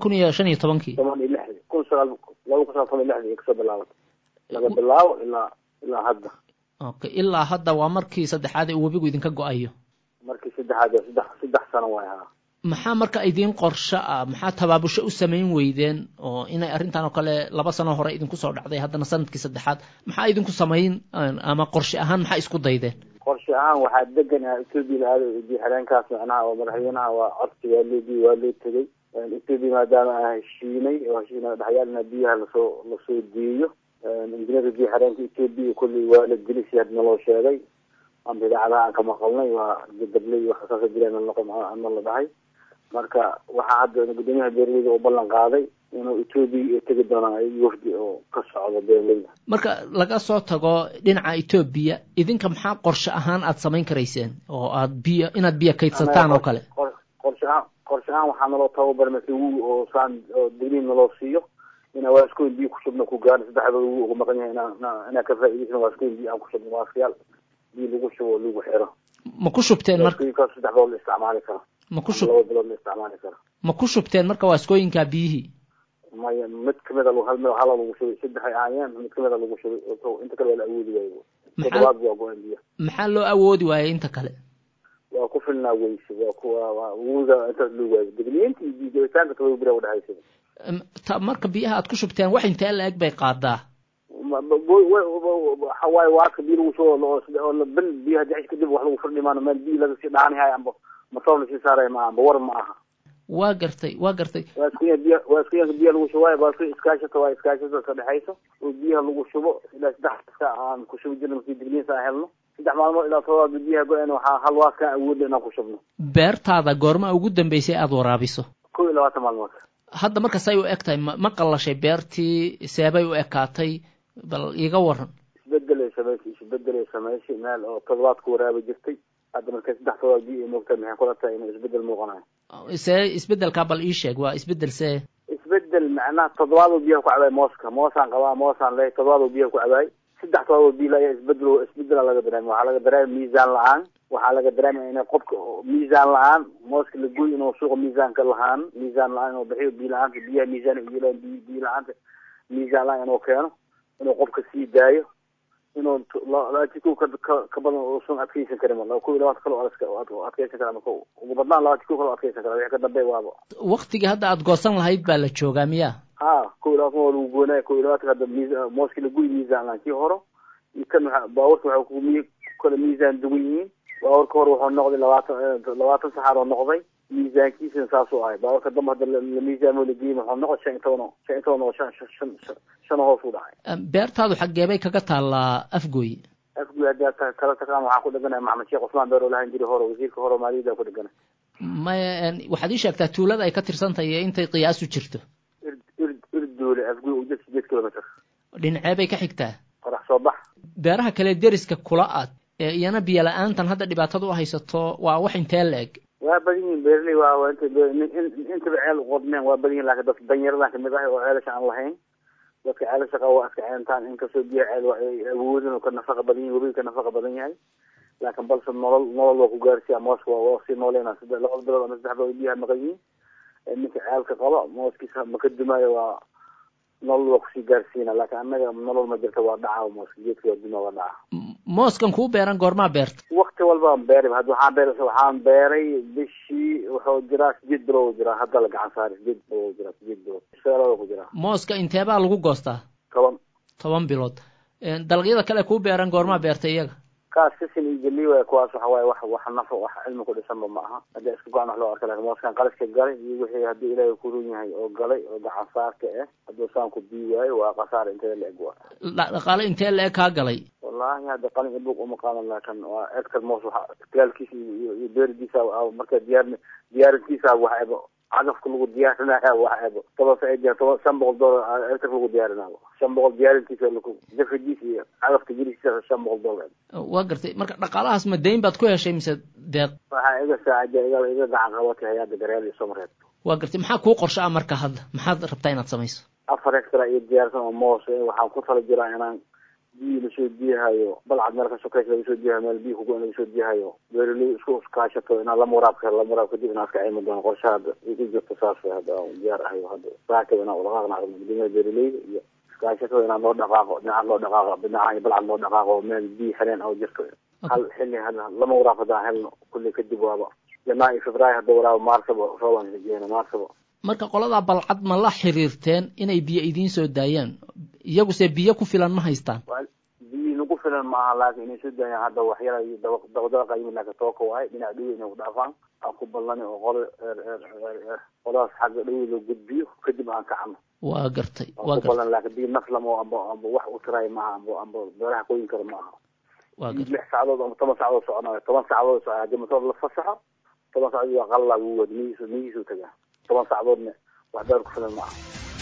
S12: 2015
S13: kasoo bilaabatay laga bilaabo ilaa ilaa hadda.
S12: Okay, ilaa hadda waa markii saddexaad ee webigu idinka go-ayo.
S13: markii saddexaad saddex sano waay ahaa.
S12: maxaa marka idiin qorsho ah, maxaa tabaabusho u samayn weydeen oo inay arrintan oo kale 2 sano hore idinku soo dhacday haddana sanadkii saddexaad maxaa idinku samayn ama qorshe ahaan maxaa isku daydeen?
S13: qorshe ahaan waxaa degan Ethiopia biyo xireenkaas macnaha oo madaxweynaha waa codsi waa loo tegay Ethiopia maadaama ay heshiinay dhaxyaalna biyaha lasoo diiyo injineerka biyo xireenka Ethiopia kulli waa la gelisay hadna loo sheegay aan bidaacadaha ka maqalnay waa gadablay waxa ka jireen ama la dhahay marka waxa hadda gudoomiyaha beeraleyda oo ballan qaaday inuu Ethiopia tagi doono ay wafdi oo ka socdo beeraleyda.
S12: marka laga soo tago dhinaca Ethiopia idinka maxaa qorshe ahaan aad samayn karayseen oo aad inaad biyo kaydsataan oo kale?
S13: qorshe ahaan waxaa naloo tababarmay oo saan digniin naloo siiyo inaa waa isku biyo ku shubno ku gaar saddexda ugu maqan yahay inaa ka faa'iideysano waa isku biyo aan ku shubno waa fiyaal biyo lagu shubo lagu xiro.
S12: ma ku shubteen marka?
S13: saddex dool isticmaali karo.
S12: ma ku shubteen marka waaskooyinka biyihii?
S13: maya mid kamid ah hal lagu shubay saddex ay aayeen mid kamid ah lagu shubay inta kale waa awoodi waayay. maxaa loo awoodi waayay inta kale? waa ku filnaa weyse waa wuuda inta loo waayay digniinta iyo joogitaanka kala bira u dhaxaysa.
S12: marka biyaha aad ku shubteen wax intee la eg bay qaadaa?
S13: حواي واقع بيلو شو لو بل بيها جايش كده واحد وفرني ما أنا بيلا بس دعني هاي عم مصور شيء صار معه بور معها.
S12: واقرتي.
S13: واسكيا بيها لو شوية بس إسكاشة صار حيثه وبيها لو شو إذا سدح عن كشوف جنب في دقيقة ساحلنا سدح معلومة إذا صار بيها قال إنه حلواك أود إنه كشوفنا.
S12: بيرت هذا قرمة وجودا بيسي أدور عبيسه.
S13: كل لوات معلومات.
S12: هذا مركز سايو أكتاي ما قل شيء بيرتي سابي وأكاتي بل يقورن.
S13: isbedel sameeyay meel oo toddobaad ku waraabay jirtay hadda markay saddex toddobaad biyo moogta maxay kula tahay inuu isbedel muuqanayo
S12: isbedelka bal ii sheeg waa isbedel
S13: macnaha toddobaad biyo ku cabay moosaan qabaa moosaan leey toddobaad biyo ku cabay saddex toddobaad biyo la isbedel laga dareemo waxa laga dareemo miisaan la'aan waxa laga dareemo in qofka miisaan la'aan mooska la gooy inuu suuq miisaanka la'aan oo bixiyo biyo la'aan biyo miisaan la'aan inuu keeno inuu qofka sii daayo inuu la tiku ka badan oo soo adkeysan karin la ku ilaawad kale oo adkeysan karin ama ugu badnaan la tiku kale adkeysan karin waxa ka dambeey waaba
S12: waqtiga hadda aad goosan lahayd baa la joogaa miya
S13: ku ilaawad oo lagu goonay ku ilaawad hadda mooski la guy miisaan laakiin horo kan baawrka waxa ku kala miisaan duwan yihiin baawrka hore wuxuu noqday 20 saxar oo noqday miisaankiisa saas oo ay baawrka dambe hadda la miisaan oo la geeyay wuxuu noqday 15 sano hoos u dhacay
S12: beertaadu xageebay kaga taalaa afgooy
S13: hadda kala taqaan waxa ku dhaganay Maxamed Sheekh Usmaan Beero lahayn jiri hore wasiirka hore maaliyadda ku dhaganay
S12: ma waxaad ii sheegtaa tuulada ay ka tirsantahay intay qiyaas u jirto
S13: irdoole afgooy u jirto 8 kilomitir
S12: dhinacee bay ka xigtaa
S13: qorax soo bax
S12: beeraha kale deriska kula aad iyana biyo la'aantan hadda dhibaatada u haysato waa wax intee la eg
S13: waa badin beerley waa inta baceel qodmeen waa badin laakiin dad danyarada kamid ah oo ceelasha aan lahayn dadka ceelasha waa iska ceentaan in kasoo biyo ceel waa awoodin oo ka nafaqa badan yahay webiga ka nafaqa badan yahay laakiin balse nolol waa ku gaarsiya mooska waa si nooleena sida laba bilood ama saddex bilood biyaha maqayin ninka ceelka qaba mooskiisa ma ka dumaayo waa nolol waa kusii gaarsiina laakiin annaga nolol ma jirta waa dhaca mooska geedka waa duma waa dhaca
S12: mooskan kuu beeran goormaa beerta
S13: waqti walba beeray hadda waxaan beeray bishii wuxuu jiraa 8 bilood jira hadda la gacan saaray 8 bilood shaqada ku jira
S12: mooska intee baa lagu goostaa 10 bilood dalagyada kale kuu beeran goormaa beerta iyaga
S13: kaas sisin iyo jaliwa kuwaas waxa way wax nafo wax cilmi ku dhisan ma aha hadda isku go'an wax loo arko laakiin mooskan qaliska galay iyo wixii hadii ilaahay ku run yahay oo galay oo gacan saarka hadda saan ku biiwaay waa qasaar intee la eg waa
S12: dhaqaale intee la eg ka galay
S13: wallahi hadda qalin ibuk uma qaadan laakiin waa ektar moos waxa iskaalkiisa iyo beerdiisa marka diyaarintiisa waxa عقف كله ديارنا واحد طبعا سعيد طبعا $500 كله ديارنا $500 ديارتي لكم جفديسي عقف تجري $500
S12: وقرتي marka dhaqaalahaas ma deyn baad ku heshay mise deeq
S13: waxa iga saacada iga gacan qabatay hay'adda gareelay Soomaaliyeed
S12: waqartي maxaa ku qorshaa marka hadda maxaad rabtaa inaad samayso
S13: afar extra iyo diyaarsan oo moos waxaan ku tala jiraa inaan biyo soo diyahayo balcad meel ka shaqeysa soo diyahayo meel biyo ku go'an soo diyahayo beeraley isku kaashato inaan la muraabka dib inaan ka ayman doono qorshaha iyo jirto saas hada diyaar ah hadda saaka inaan wada qaadnaa guddiga beeraley iyo gaashatada inaan loo dhaqaaqo dhinaca loo dhaqaaqo dhinaca balcad loo dhaqaaqo meel biyo xireen oo jirto hal xilli lama waraaqadaa helno kulli kadib waaba janaayo februaayo hadda waraabo maarsaba roobaan jeena maarsaba
S12: marka qolada balcad ma la xiriirteen inay biyo idiin soo daayaan iyaguse biyo ku filan ma haystaan
S13: biyo nagu filan maaha laakiin inay soo daayaan hadda waxyala iyo dabadaqa yimid laakiin tooka waaye dhinaca dhowe inay ku dhaafaan aan ku ballani oo qoladaas xagga dhowe loo gudbiyo kadib aan kacno
S12: waa gartay
S13: waa ballan laakiin biyo naflamo amba wax u tiraay maaha amba beeraha qoyin kara maaha waa gartay 6 saacadood ama 10 saacadood soconayo 10 saacadood socdaa hadii motor la fasaxo 10 saacadood waa qalla wuu wadnihiisu tagaa 10 saacadoodna wax daar ku filan maaha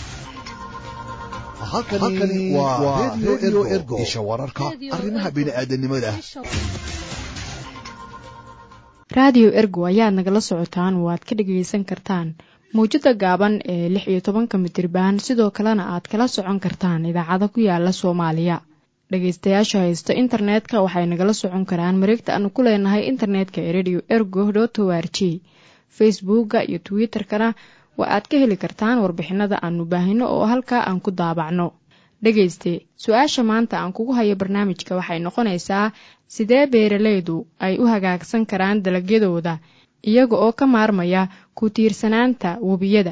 S6: halkani waa radio ergo isha wararka arrimaha bini'aadanimada
S2: raadiyo ergo ayaad nagala socotaan waad ka dhagaysan kartaan mawjada gaaban ee 16 mitriban sidoo kalena aad kala socon kartaan idaacado ku yaala Soomaaliya dhagaystayaasha haysta internetka waxay nagala socon karaan mareegta aanu ku leenahay internetka ee radioergo.org facebooka iyo twitterkana waa aad ka heli kartaan warbixinada aanu baahino oo halkaa aan ku daabacno dhagayste su-aasha maanta aan kugu hayo barnaamijka waxay noqonaysaa sidee beeralaydu ay u hagaagsan karaan dalagyadooda iyaga oo ka maarmaya ku tiirsanaanta webiyada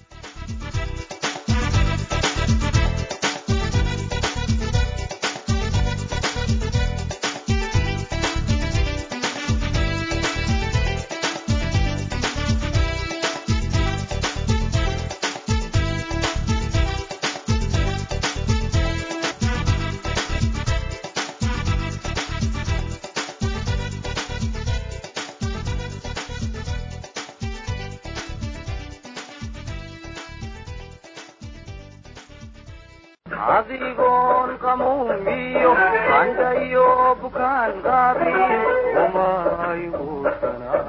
S14: adigoon qamuumiyo andayo bukaan qaabin umayguusana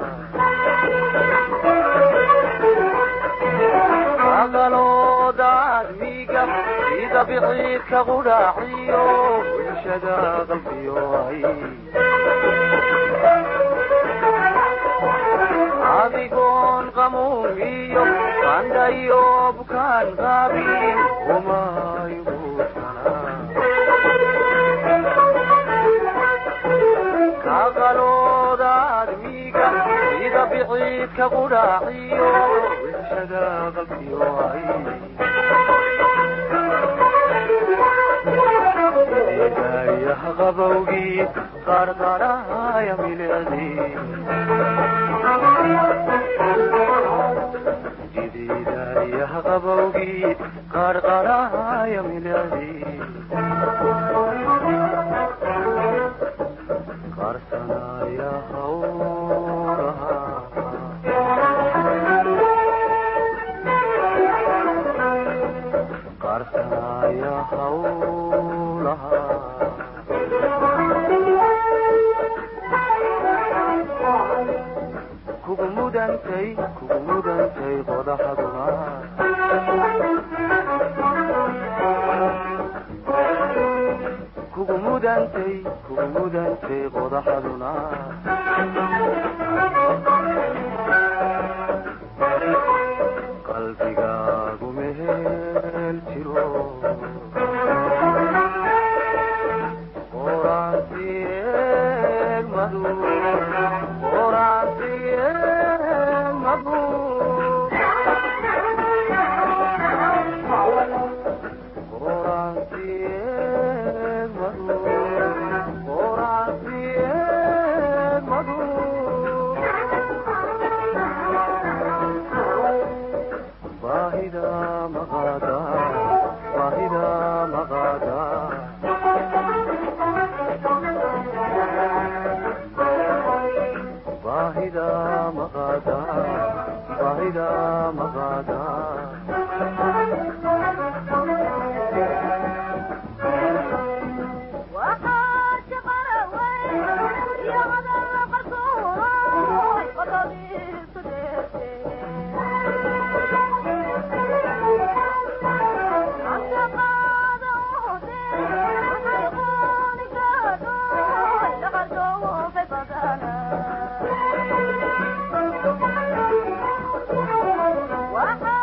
S14: aqalooda admiga sida biciidka qudhaaciyo bulshada qalbiyo ay adigoon qamuumiyo andayo bukaan qaabin aqalooda admiga sida biciidka qudhaaciyo bulshada qalbiyo ay idaayah qabowgii qarqaraya milicdii jidiidaayah qabowgii qarqaraya milicdii qarsanaya hawlaha qarsanaya hawlaha kugu mudantay qodaxaduna kugu mudantay qodaxaduna qalbigaagu mehel jiro What?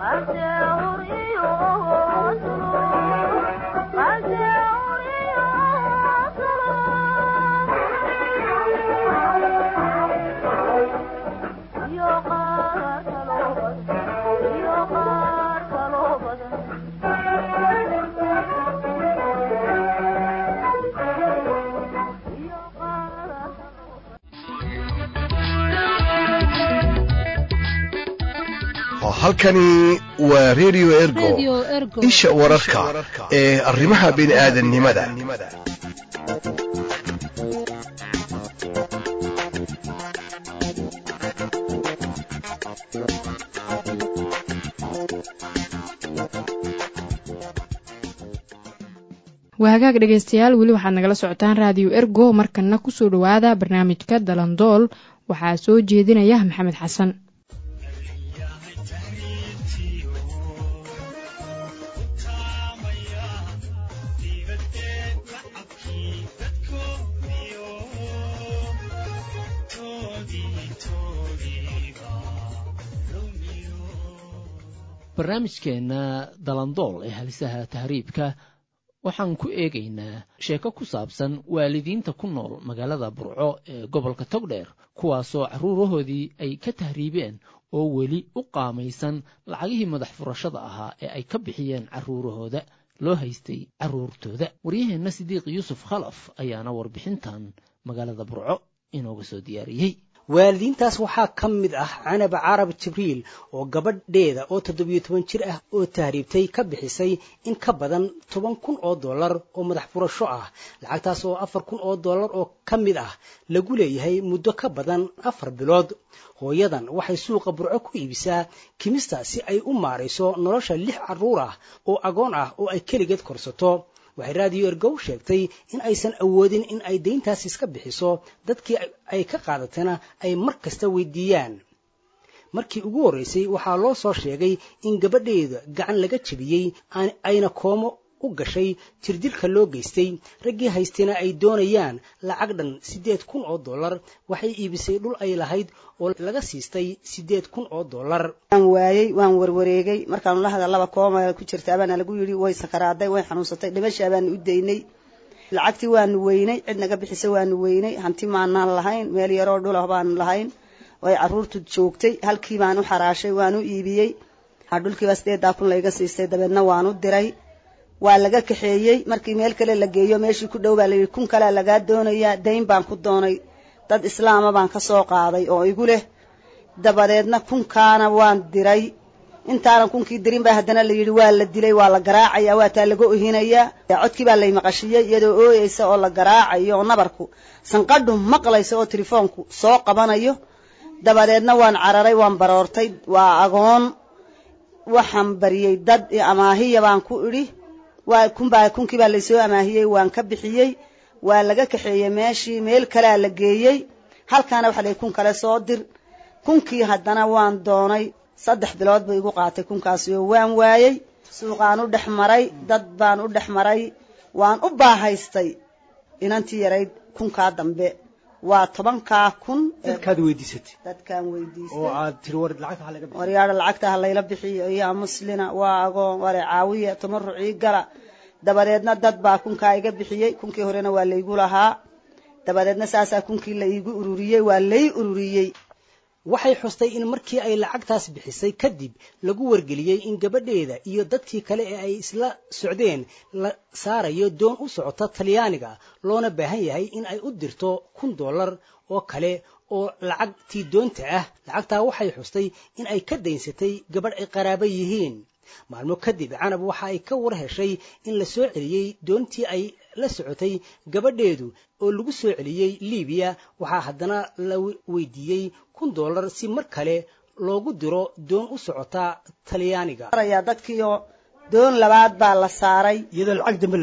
S6: halkani waa radio ergo isha wararka ee arrimaha bini'aadanimada.
S2: waa hagaag dhegaystayaal weli waxaad nagala socotaan raadiyo ergo markana kusoo dhowaada barnaamijka dalandool waxaa soo jeedinaya maxamed xasan.
S12: barnaamijkeenna dalandool ee halisaha tahriibka waxaan ku eegaynaa sheeko ku saabsan waalidiinta ku nool magaalada burco ee gobolka togdheer kuwaasoo carruurahoodii ay ka tahriibeen oo weli u qaamaysan lacagihii madax furashada ahaa ee ay ka bixiyeen carruurahooda loo haystay carruurtooda. waryaheenna sidiiq yuusuf khalaf ayaana warbixintan magaalada burco inooga soo diyaariyey.
S15: waalidiintaas waxaa ka mid ah canab carab jibriil oo gabadheeda oo 17 jir ah oo tahriibtay ka bixisay in ka badan $10,000 oo madax furasho ah. lacagtaas oo $4,000 oo ka mid ah lagu leeyahay muddo ka badan 4 bilood. hooyadan waxay suuqa burco ku iibisaa kimista si ay u maarayso nolosha 6 carruur ah oo agoon ah oo ay keligeed korsato. waxay raadiyo ergow sheegtay in aysan awoodin in ay deyntaas iska bixiso dadkii ay ka qaadatana ay mar kasta weydiiyaan. markii ugu horreysay waxaa loo soo sheegay in gabadheeda gacan laga jabiyey ayna koomo u gashay jirdilka loo geystay. raggii haystayna ay doonayaan lacag dhan $8,000. waxay iibisay dhul ay lahayd oo laga siistay $8,000.
S16: waan warwareegay markaan la hadalaba kooma ku jirta abana lagu yiri way sakaraaday way xanuunsatay dhimasha baan u deynay lacagtii waan weynay cid naga bixisay waan weynay hanti maanaan lahayn meel yar oo dhul ah baan lahayn way carruurtu joogtay halkii baan u xaraashay waan u iibiyey dhulkii baa $8,000 layga siistay dabeedna waan u diray waa laga kaxeeyey markii meel kale la geeyo meeshii ku dhow baa la yiri kun kale laga doonaya deyn baan ku doonay dad islaama baan ka soo qaaday oo igu leh dabadeedna kunkaana waan diray intaan kunkii dirin baa haddana la yiri waa la dilay waa la garaacaya waa taa lagu ohinaya codkii baa lay maqashiyay iyadoo ooyeysa oo la garaacayo nabarku sanqadhu maqlaysa oo telefoonku soo qabanayo dabadeedna waan cararay waan baroortay waa agoon waxaan bariyay dad amaahiya baan ku iri waa kunkii baa la soo amaahiyay waan ka bixiyay waa laga kaxeeyay meeshii meel kale la geeyay halkaana waxa la kun kale soo dir kunkii haddana waan doonay 3 bilood bay igu qaatay kunkaas oo waan waayay suuqaan u dhaxmaray dad baan u dhaxmaray waan u baahaystay inantii yarayd kunka dambe waa 10,000
S15: dadkaad weydiisatay
S16: dadkaan weydiisay
S15: oo aad tiri war lacagta laga
S16: bixiyo wariyaada lacagta layla bixiyo yaa muslina waa agoon wari caawiya tamarruci gala dabadeedna dad baa kunka iga bixiyay kunkii horena waa laygu lahaa dabadeedna saasa kunkii la igu ururiyay waa lay ururiyay.
S15: waxay xustay in markii ay lacagtaas bixisay kadib lagu wargeliyay in gabadheeda iyo dadkii kale ee ay isla socdeen la saarayo doon u socota Talyaaniga loona baahan yahay in ay u dirto $1,000 oo kale oo lacagtii doonta ah. lacagtaa waxay xustay in ay ka daynsatay gabadh ay qaraabo yihiin. maalmo kadib canab waxa ay ka war heshay in la soo celiyay doontii ay la socotay gabadheedu oo lagu soo celiyay Liibiya. waxaa haddana la weydiiyey $1,000 si mar kale loogu diro doon u socota Talyaaniga.
S16: dadkiyo doon labaad baa la saaray
S15: iyadoo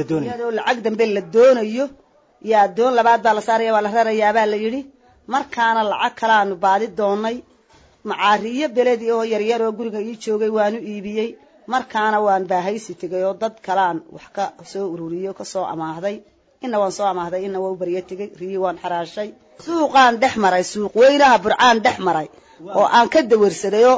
S16: lacag dambe la doonayo yaa doon labaad baa la saaray waa la rarayaa baa la yiri markaana lacag kale aanu baadi doonay macaariyo beledi oo yar yar oo guriga ii joogay waanu iibiyey markaana waan baahaysi tagay oo dad kalaan wax ka soo ururiyo ka soo amaahday inna waan soo amaahday inna waa u bariyo tagay riyo waan xaraashay suuqaan dhex maray suuq weynaha burcaan dhex maray oo aan ka dawarsaday oo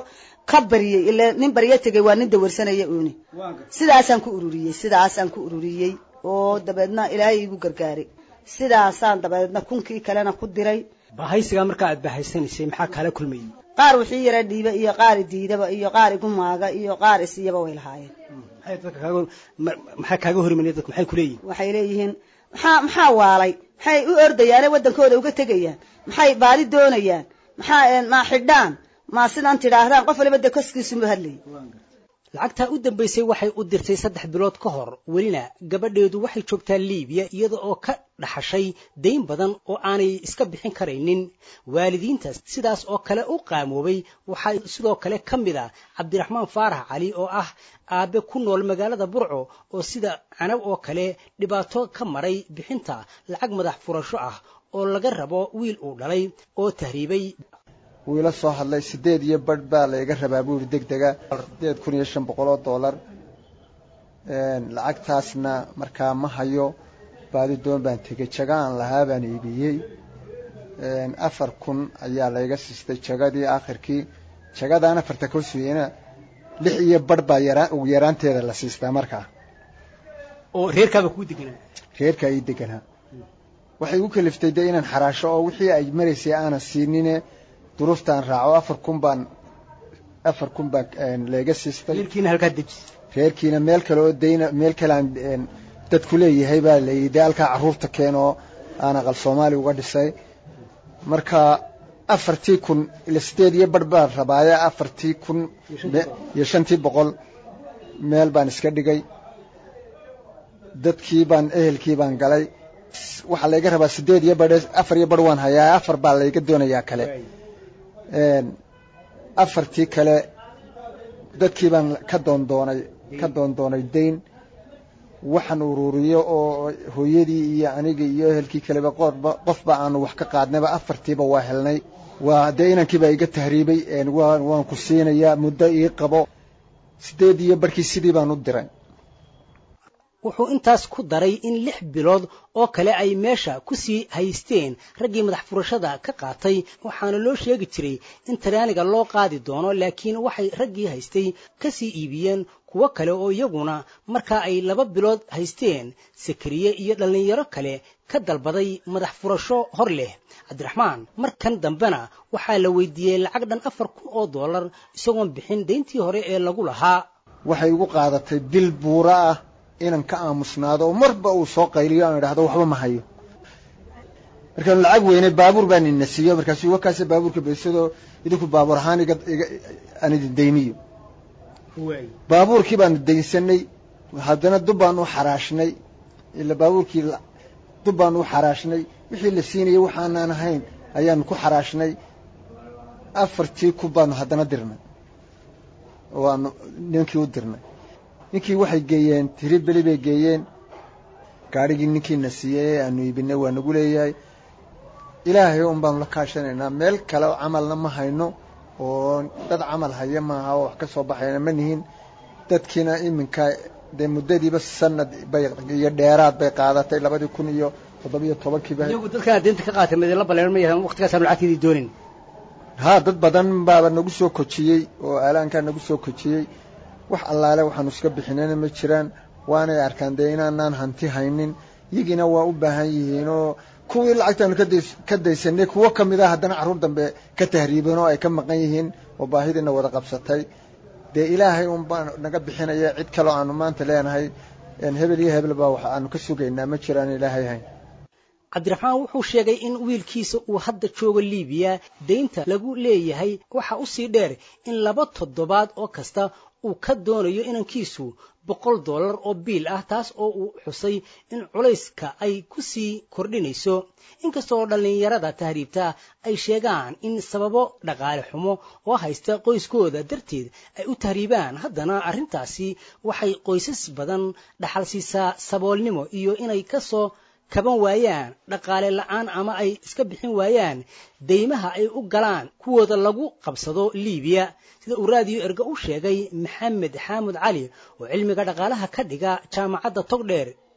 S16: ka bariyey ilaa nin baryo tegay waa nin dawarsanaya uuni sidaasaan ku ururiyey oo dabeedna ilaahay igu gargaaray sidaasaan dabeedna kunkii kalena ku diray
S15: bahaysiga marka aad bahaysanaysay maxaa kala kulmayay
S16: qaar wixii yara dhiiba iyo qaar diidaba iyo qaar igu maaga iyo qaar isiyaba way lahaayeen
S15: maxay kaaga horimanay dadku maxay kuleeyihiin
S16: waxay leeyihiin maxaa waalay maxay u ordayaane waddankooda uga tegayaan maxay baadi doonayaan ma xidhaan ma sidaan tidhaahdaan qof waliba dee koskiisuma hadlayay
S15: lacagtaa u dambaysay waxay u dirtay 3 bilood ka hor welina gabadheedu waxay joogtaa liibiya iyada oo ka dhaxashay dayn badan oo aanay iska bixin karaynin waalidiintaas sidaas oo kale u qaamoobay waxaa sidoo kale ka mid ah cabdiraxmaan faarax cali oo ah aabe ku nool magaalada burco oo sida canab oo kale dhibaato ka maray bixinta lacag madax furasho ah oo laga rabo wiil uu dhalay oo tahriibay
S17: wiila soo hadlay 8 iyo badh baa layga rabaa buu degdega $8,500 lacagtaasna markaa ma hayo baadi doon baan tegay jagaan lahaa baan iibiyey 4,000 ayaa layga siistay jagadii aakhirkii jagadaan 4 ka suuyena 6 iyo badh baa ugu yaraanteeda la siistaa markaa
S15: oo reerkaaba ku deganaa
S17: reerka ay deganaa waxay u kaliftay inaan xaraasho oo wixii ay mareysay aanan siinine duruuftaan raaco 4,000 baan leega siistay
S15: reerkiina halkaa dejis
S17: reerkiina meel kale oo deyna meel kale aan dadku leeyahay baa leeyahay halka caruurta keeno aan aqal Soomaali uga dhisay marka 4,000 ila 8 iyo badh baan rabaaya 4,000 iyo 500 meel baan iska dhigay dadkii baan ehelkii baan galay waxa laga rabaa 8 iyo badh 4 iyo badh waan hayaa 4 baa laga doonayaa kale 4tii kale dadkii baan ka doondoonay dayn waxaan ururiyo oo hooyadii iyo aniga iyo ehelkii kaleba qofba aan wax ka qaadnayba 4tiiba waa helnay waa deynankii baa iga tahriibay waan ku siinayaa muddo ii qabo 8 iyo barkii sidii baan u diray
S15: wuxuu intaas ku daray in 6 bilood oo kale ay meesha ku sii haysteen raggii madax furashada ka qaatay waxaana loo sheegi jiray in taraaniga loo qaadi doono laakiin waxay raggii haystay ka sii iibiyeen kuwo kale oo iyaguna marka ay 2 bilood haysteen sakriye iyo dhalinyaro kale ka dalbaday madax furasho hor leh cabdiraxmaan markan dambena waxaa la weydiiyey lacag dhan $4,000 isagoon bixin deyntii hore ee lagu lahaa
S17: waxay ugu qaadatay bil buura ah inaan ka aamusnaado oo marba uu soo qayliyo aan idhaahdo waxba ma hayo markaan lacag weynay baabuur baan inasiiyo markaasuu wakaas baabuurka beesado idinku baabuur ahaan aan idin deyniyo baabuurkii baan deysanay haddana dub baan u xaraashnay ila baabuurkii dub baan u xaraashnay wixii la siinayay waxaanaan ahayn ayaan ku xaraashnay 4,000 baan haddana dirnay waan ninkii u dirnay ninkii waxay geeyeen tiribeli bay geeyeen gaarigii ninkiina siiyey aanu iibinay waa nagu leeyahay ilaahay un baanu la kaashanaynaa meel kale oo camalna ma hayno oo dad camal haya maaha oo wax ka soo baxayna ma nihin dadkiina iminka dee muddadiiba sanad bay iyo dheeraad bay qaadatay 2017
S15: iyagu dadkana deynta ka qaatay madela baleer ma yahay waqtigaas aan lacagtii doonin
S17: dad badan baa nagu soo kojiyey oo aalaanka nagu soo kojiyey wax allaale waxaanu iska bixinayna ma jiraan waanay arkaan dee inaanaan hanti haynin iyagina waa u baahan yihiin oo kuwii lacagtaanu ka daysanay kuwo ka mid ah haddana carruur dambe ka tahriibeen oo ay ka maqan yihiin oo baahidiina wada qabsatay dee ilaahay un baan naga bixinaya cid kaloo aanu maanta leenahay hebel iyo hebel baa wax aanu ka sugaynaa ma jiraan ilaahay hayn
S15: cabdiraxmaan wuxuu sheegay in wiilkiisa uu hadda joogo liibiya deynta lagu leeyahay waxa u sii dheer in 2 toddobaad oo kasta uu ka doonayo inankiisu $100 oo biil ah taas oo uu xusay in culayska ay ku sii kordhinayso inkastoo dhalinyarada tahriibta ay sheegaan in sababo dhaqaale xumo oo haysta qoyskooda darteed ay u tahriibaan haddana arrintaasi waxay qoysas badan dhaxal siisaa saboolnimo iyo inay ka soo kaban waayaan dhaqaale la'aan ama ay iska bixin waayaan deymaha ay u galaan kuwooda lagu qabsado liibiya sida uu raadiyo erga u sheegay maxamed xaamud cali oo cilmiga dhaqaalaha ka dhiga jaamacadda togdheer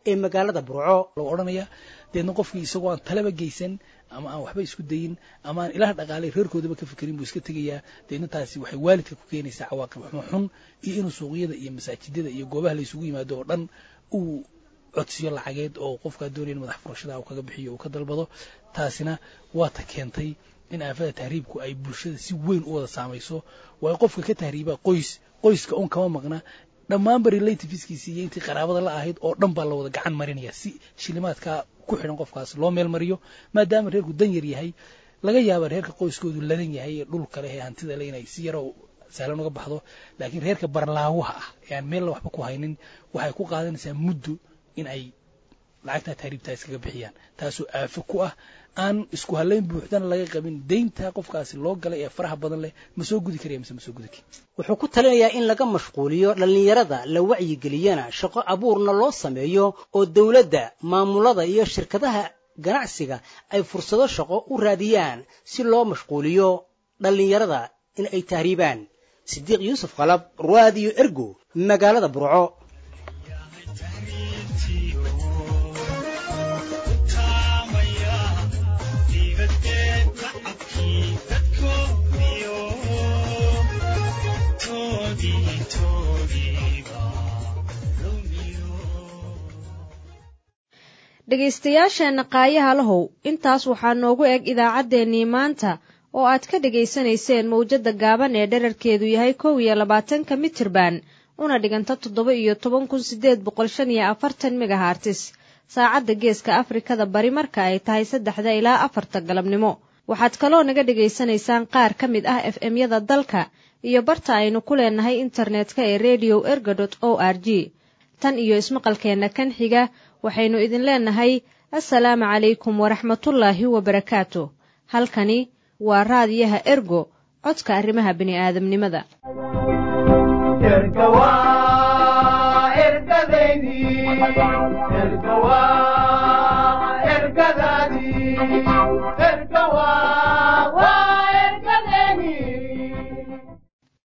S15: ee magaalada burco
S18: loo odhanaya deedna qofkii isagoo aan talaba geysan ama aan waxba isku dayin ama aan ilaah dhaqaalay reerkoodaba ka fikirin buu iska tegayaa deedna taasi waxay waalidka ku keenaysaa cawaaqib xun iyo inuu suuqyada iyo masaajidada iyo goobaha la isugu yimaado oo dhan uu codsiyo lacageed oo qofka doonaya in madax furashada uu kaga bixiyo uu ka dalbado taasina waa ta keentay in aafada tahriibku ay bulshada si weyn u wada saamayso waa qofka ka tahriiba qoyska un kama maqna dhammaanba relativeskiisa iyo intii qaraabada la ahayd oo dhan baa la wada gacan marinaya si shilimaadka ku xidhan qofkaas loo meel mariyo maadaama reerku dan yar yahay laga yaaba reerka qoyskoodu ladan yahay ee dhulka leh ee hantida leh inay si yaro sahlan uga baxdo laakiin reerka barlaawaha ah ee aan meel waxba ku haynin waxay ku qaadanaysaa muddo in ay lacagta tahriibta iskaga bixiyaan taasoo aafo ku ah aan isku halayn buuxdana laga qabin deynta qofkaasi loo galay ee faraha badan leh ma soo gudi karaya mise ma soo gudi kari
S15: wuxuu ku talinayaa in laga mashquuliyo dhallinyarada la wacyigeliyana shaqo abuurna loo sameeyo oo dawladda maamulada iyo shirkadaha ganacsiga ay fursado shaqo u raadiyaan si loo mashquuliyo dhallinyarada in ay tahriibaan sidiiq yuusuf qalab raadiyo ergo magaalada burco
S1: dhegaystayaasheenna qaayaha lahow intaas waxaa noogu eg idaacaddeenii maanta oo aad ka dhegaysanayseen mawjadda gaaban ee dherarkeedu yahay 21 mitirban una dhiganta 17,840 megahartis saacadda geeska afrikada bari marka ay tahay 3 ilaa 4 galabnimo waxaad kaloo naga dhegaysanaysaan qaar ka mid ah FM-yada dalka iyo barta aynu ku leenahay internetka ee radio erga.org tan iyo ismaqalkeenna kan xiga waxaynu idin leenahay assalaamu calaykum waraxmatullaahi wabarakaatu halkani waa raadiyaha ergo codka arrimaha bini'aadamnimada
S14: ergadaydi